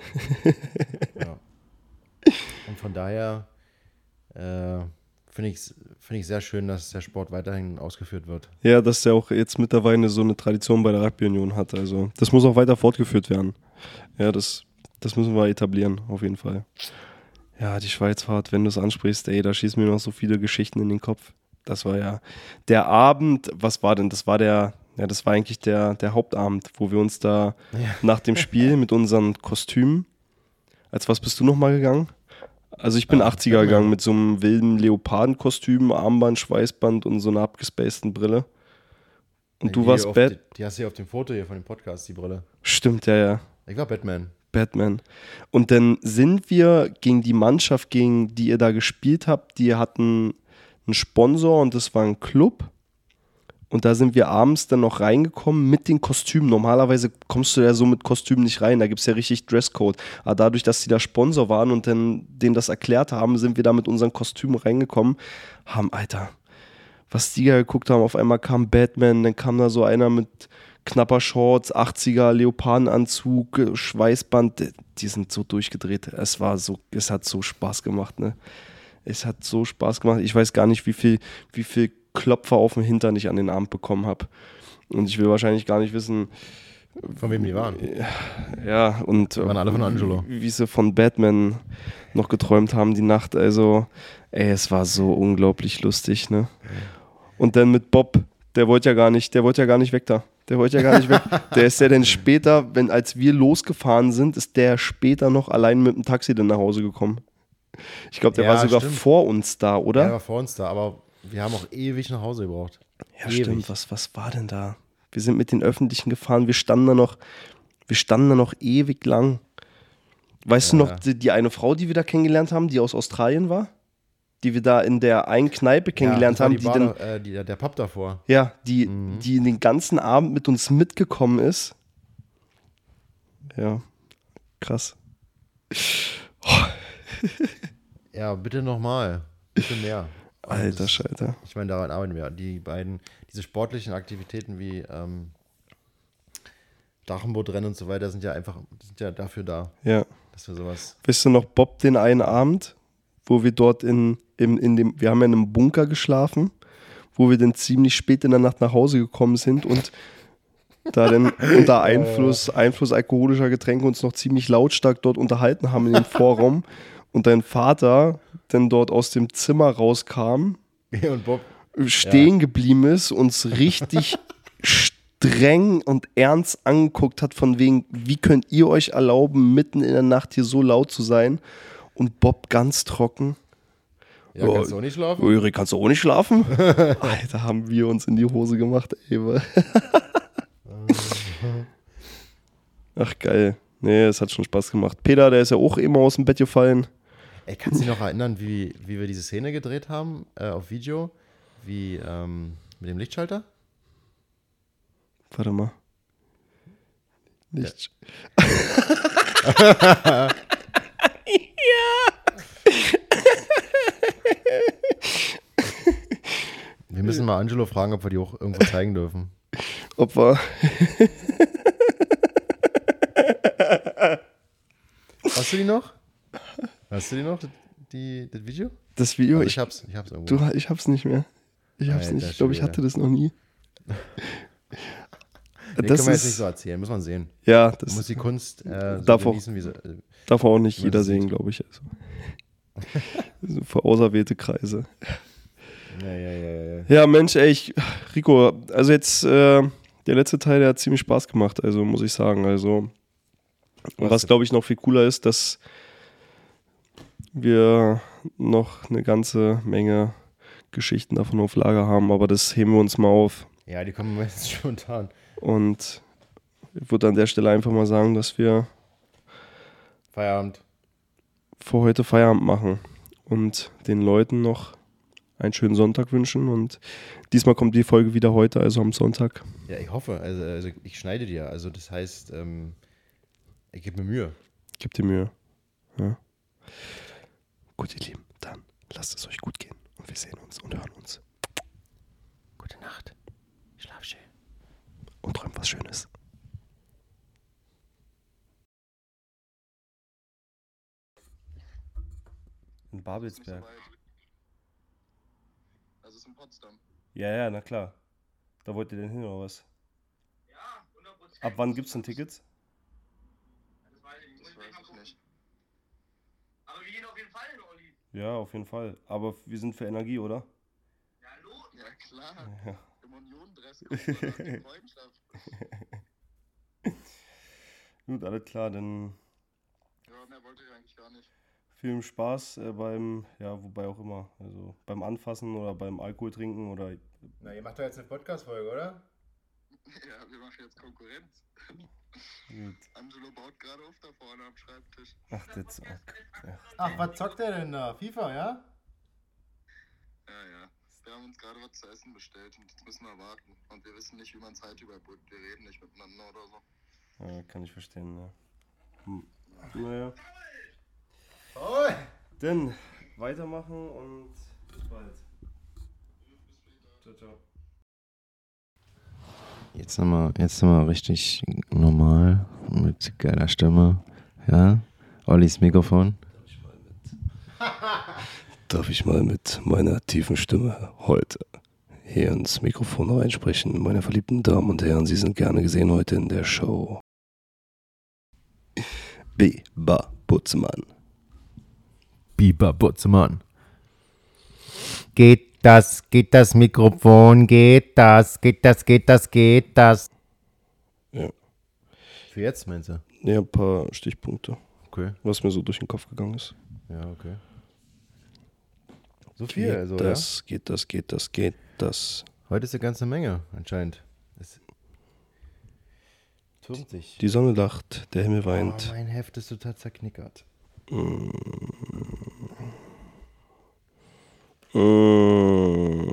Ja. Und von daher äh, finde ich es find ich sehr schön, dass der Sport weiterhin ausgeführt wird. Ja, dass der auch jetzt mittlerweile so eine Tradition bei der Rugby-Union hat. Also das muss auch weiter fortgeführt werden. Ja, das, das müssen wir etablieren, auf jeden Fall. Ja, die Schweizfahrt, wenn du es ansprichst, ey, da schießen mir noch so viele Geschichten in den Kopf. Das war ja der Abend, was war denn? Das war der, ja, das war eigentlich der, der Hauptabend, wo wir uns da Ja. nach dem Spiel mit unseren Kostümen, als was bist du nochmal gegangen? Also ich bin Ah, achtziger Batman. gegangen mit so einem wilden Leopardenkostüm, Armband, Schweißband und so einer abgespaceden Brille. Und du Die warst auf Bat... Die, die hast du ja auf dem Foto hier von dem Podcast, die Brille. Stimmt, ja, ja. Ich war Batman. Batman. Und dann sind wir gegen die Mannschaft, gegen die ihr da gespielt habt, die hatten einen Sponsor und das war ein Club. Und da sind wir abends dann noch reingekommen mit den Kostümen. Normalerweise kommst du ja so mit Kostümen nicht rein, da gibt es ja richtig Dresscode. Aber dadurch, dass die da Sponsor waren und dann denen das erklärt haben, sind wir da mit unseren Kostümen reingekommen. Haben, Alter, was die da geguckt haben. Auf einmal kam Batman, dann kam da so einer mit knapper Shorts, achtziger Leopardenanzug, Schweißband. Die sind so durchgedreht. Es war so, es hat so Spaß gemacht, ne? Es hat so Spaß gemacht. Ich weiß gar nicht, wie viel, wie viel Klopfer auf den Hintern ich an den Abend bekommen habe. Und ich will wahrscheinlich gar nicht wissen, von wem die waren. Ja, und die waren alle von Angelo. Wie, wie sie von Batman noch geträumt haben die Nacht. Also, ey, es war so unglaublich lustig, ne? Und dann mit Bob, der wollte ja gar nicht, der wollte ja gar nicht weg da. Der wollte ja gar nicht weg. Der ist ja dann später, wenn als wir losgefahren sind, ist der später noch allein mit dem Taxi dann nach Hause gekommen. Ich glaube, der Ja, war sogar stimmt. vor uns da, oder? Der war vor uns da, aber wir haben auch ewig nach Hause gebraucht. Ja, ewig. stimmt. Was, was war denn da? Wir sind mit den Öffentlichen gefahren. Wir standen da noch, wir standen da noch ewig lang. Weißt Ja. du noch, die, die eine Frau, die wir da kennengelernt haben, die aus Australien war? Die wir da in der einen Kneipe kennengelernt ja, haben, die die Bar dann, da, äh, die, der Pub davor. ja, die, Mhm. die den ganzen Abend mit uns mitgekommen ist. Ja, krass. Ja, bitte nochmal. Bitte mehr. Also Alter das- Schalter. Ich meine, daran arbeiten wir. Die beiden, diese sportlichen Aktivitäten wie ähm, Drachenbootrennen und so weiter sind ja einfach, sind ja dafür da, Ja. dass wir sowas. Weißt du noch, Bob, den einen Abend, wo wir dort in, in, in dem, wir haben ja in einem Bunker geschlafen, wo wir dann ziemlich spät in der Nacht nach Hause gekommen sind und da dann unter Einfluss, Einfluss alkoholischer Getränke uns noch ziemlich lautstark dort unterhalten haben in dem Vorraum und dein Vater dann dort aus dem Zimmer rauskam, Und Bob, stehen geblieben ist, uns richtig streng und ernst angeguckt hat, von wegen, wie könnt ihr euch erlauben, mitten in der Nacht hier so laut zu sein? Und Bob ganz trocken. ja, Oh, kannst du auch nicht schlafen? Ulrich, kannst du auch nicht schlafen? Alter, haben wir uns in die Hose gemacht, ey. Ach, geil. Nee, es hat schon Spaß gemacht. Peter, der ist ja auch immer aus dem Bett gefallen. Ey, kannst du dich noch erinnern, wie, wie wir diese Szene gedreht haben äh, auf Video? Wie ähm, mit dem Lichtschalter? Warte mal. Nicht. Wir müssen mal Angelo fragen, ob wir die auch irgendwo zeigen dürfen. Ob wir. Hast du die noch? Hast du die noch, die, das Video? Das Video, Also ich, ich hab's, ich hab's irgendwo. du, ich hab's nicht mehr. Ich hab's Alter nicht. Ich glaube, ich Schwede. hatte das noch nie. Nee, das können wir jetzt ist- nicht so erzählen, muss man sehen. Ja, Man muss das die Kunst äh, so Darf auch- genießen, wie sie. Äh, darf auch nicht man jeder das sehen, sieht. glaube ich. Also. So für auserwählte Kreise. ja, ja, ja, ja. Ja, Mensch, ey, ich, Rico, also jetzt äh, der letzte Teil, der hat ziemlich Spaß gemacht, also muss ich sagen. Also, und was glaube ich noch viel cooler ist, dass wir noch eine ganze Menge Geschichten davon auf Lager haben, aber das heben wir uns mal auf. Ja, die kommen meistens spontan. Und ich würde an der Stelle einfach mal sagen, dass wir Feierabend. für heute Feierabend machen und den Leuten noch einen schönen Sonntag wünschen. Und diesmal kommt die Folge wieder heute, also am Sonntag. Ja, ich hoffe. Also, also ich schneide dir. Also das heißt, ähm, ich gebe mir Mühe. Gib dir Mühe. Ja. Gut, ihr Lieben, dann lasst es euch gut gehen und wir sehen uns und hören uns. Gute Nacht. Schlaf schön. Und träumt was Schönes. In Babelsberg. Also es ist in Potsdam. Ja, ja, na klar. Da wollt ihr denn hin oder was? Ja, hundert Prozent. Ab wann gibt's denn Tickets? Das weiß ich nicht. Das weiß ich nicht. Aber wir gehen auf jeden Fall hin, Olli. Ja, auf jeden Fall. Aber wir sind für Energie, oder? Ja, hallo? Ja, klar. Ja. Im Union-Dress kommt man nach der Freundschaft. Gut, alles klar, dann Ja, mehr wollte ich eigentlich gar nicht. viel Spaß äh, beim, ja, wobei auch immer. Also beim Anfassen oder beim Alkohol trinken oder. Na, ihr macht doch jetzt eine Podcast-Folge, oder? Ja, wir machen jetzt Konkurrenz. Gut. Angelo baut gerade auf da vorne am Schreibtisch. Ach, das. Ach, ja. Ach, was zockt der denn da? FIFA, ja? Ja, ja. Wir haben uns gerade was zu essen bestellt und jetzt müssen wir warten. Und wir wissen nicht, wie man Zeit überbrückt. Wir reden nicht miteinander oder so. Ja, kann ich verstehen, ja. Hm. Naja. Oh. Dann weitermachen und bis bald. Bis später. Jetzt nochmal, jetzt nochmal richtig normal mit geiler Stimme. Ja, Ollis Mikrofon. Darf ich mal mit meiner tiefen Stimme heute hier ins Mikrofon reinsprechen? Meine verliebten Damen und Herren, Sie sind gerne gesehen heute in der Show. Biber Butzemann. Biber Butzemann. Geht das, geht das Mikrofon, geht das, geht das, geht das, geht das. Ja. Für jetzt, meinst du? Ja, ein paar Stichpunkte, Okay. was mir so durch den Kopf gegangen ist. Ja, okay. So viel, Geht also, das, geht das, geht das, geht das. ja? Heute ist eine ganze Menge, anscheinend. Es türmt sich. Die Sonne lacht, der Himmel weint. Oh, mein Heft ist total zerknickert. Mm. Mm.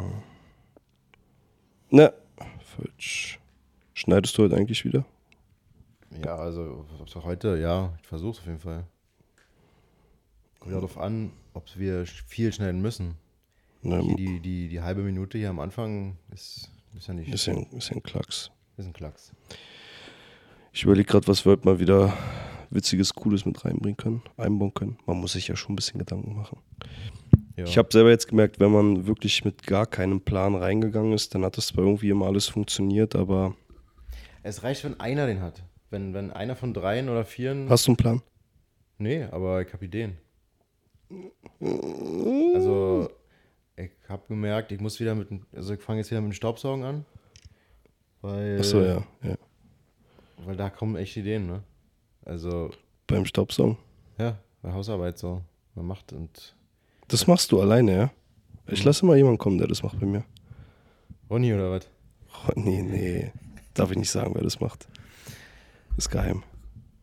Ne, falsch. Schneidest du heute eigentlich wieder? Ja, also heute, ja, ich versuch's auf jeden Fall. Kommt ja darauf an, ob wir viel schneiden müssen. Ne, Hier die, die, die halbe Minute hier am Anfang ist, ist ja nicht. ist ja, ein- ist ja ein Klacks. ist ein Klacks. Ich überlege gerade, was wir heute mal wieder Witziges, Cooles mit reinbringen können, einbauen können. Man muss sich ja schon ein bisschen Gedanken machen. Ja. Ich habe selber jetzt gemerkt, wenn man wirklich mit gar keinem Plan reingegangen ist, dann hat das zwar irgendwie immer alles funktioniert, aber Es reicht, wenn einer den hat. Wenn, wenn einer von dreien oder vieren. hast du einen Plan? Nee, aber ich habe Ideen. Also, ich habe gemerkt, ich muss wieder mit. dem- Also, ich fange jetzt wieder mit dem Staubsaugen an. Weil, Achso, ja, ja. Weil da kommen echt Ideen, ne? Also, Beim Staubsaugen. ja, bei Hausarbeit so. Man macht und. Das machst du alleine, ja? Ich Mhm. lasse mal jemanden kommen, der das macht bei mir. Ronny oder was? Oh, nee, nee. Darf ich nicht sagen, wer das macht. Ist geheim.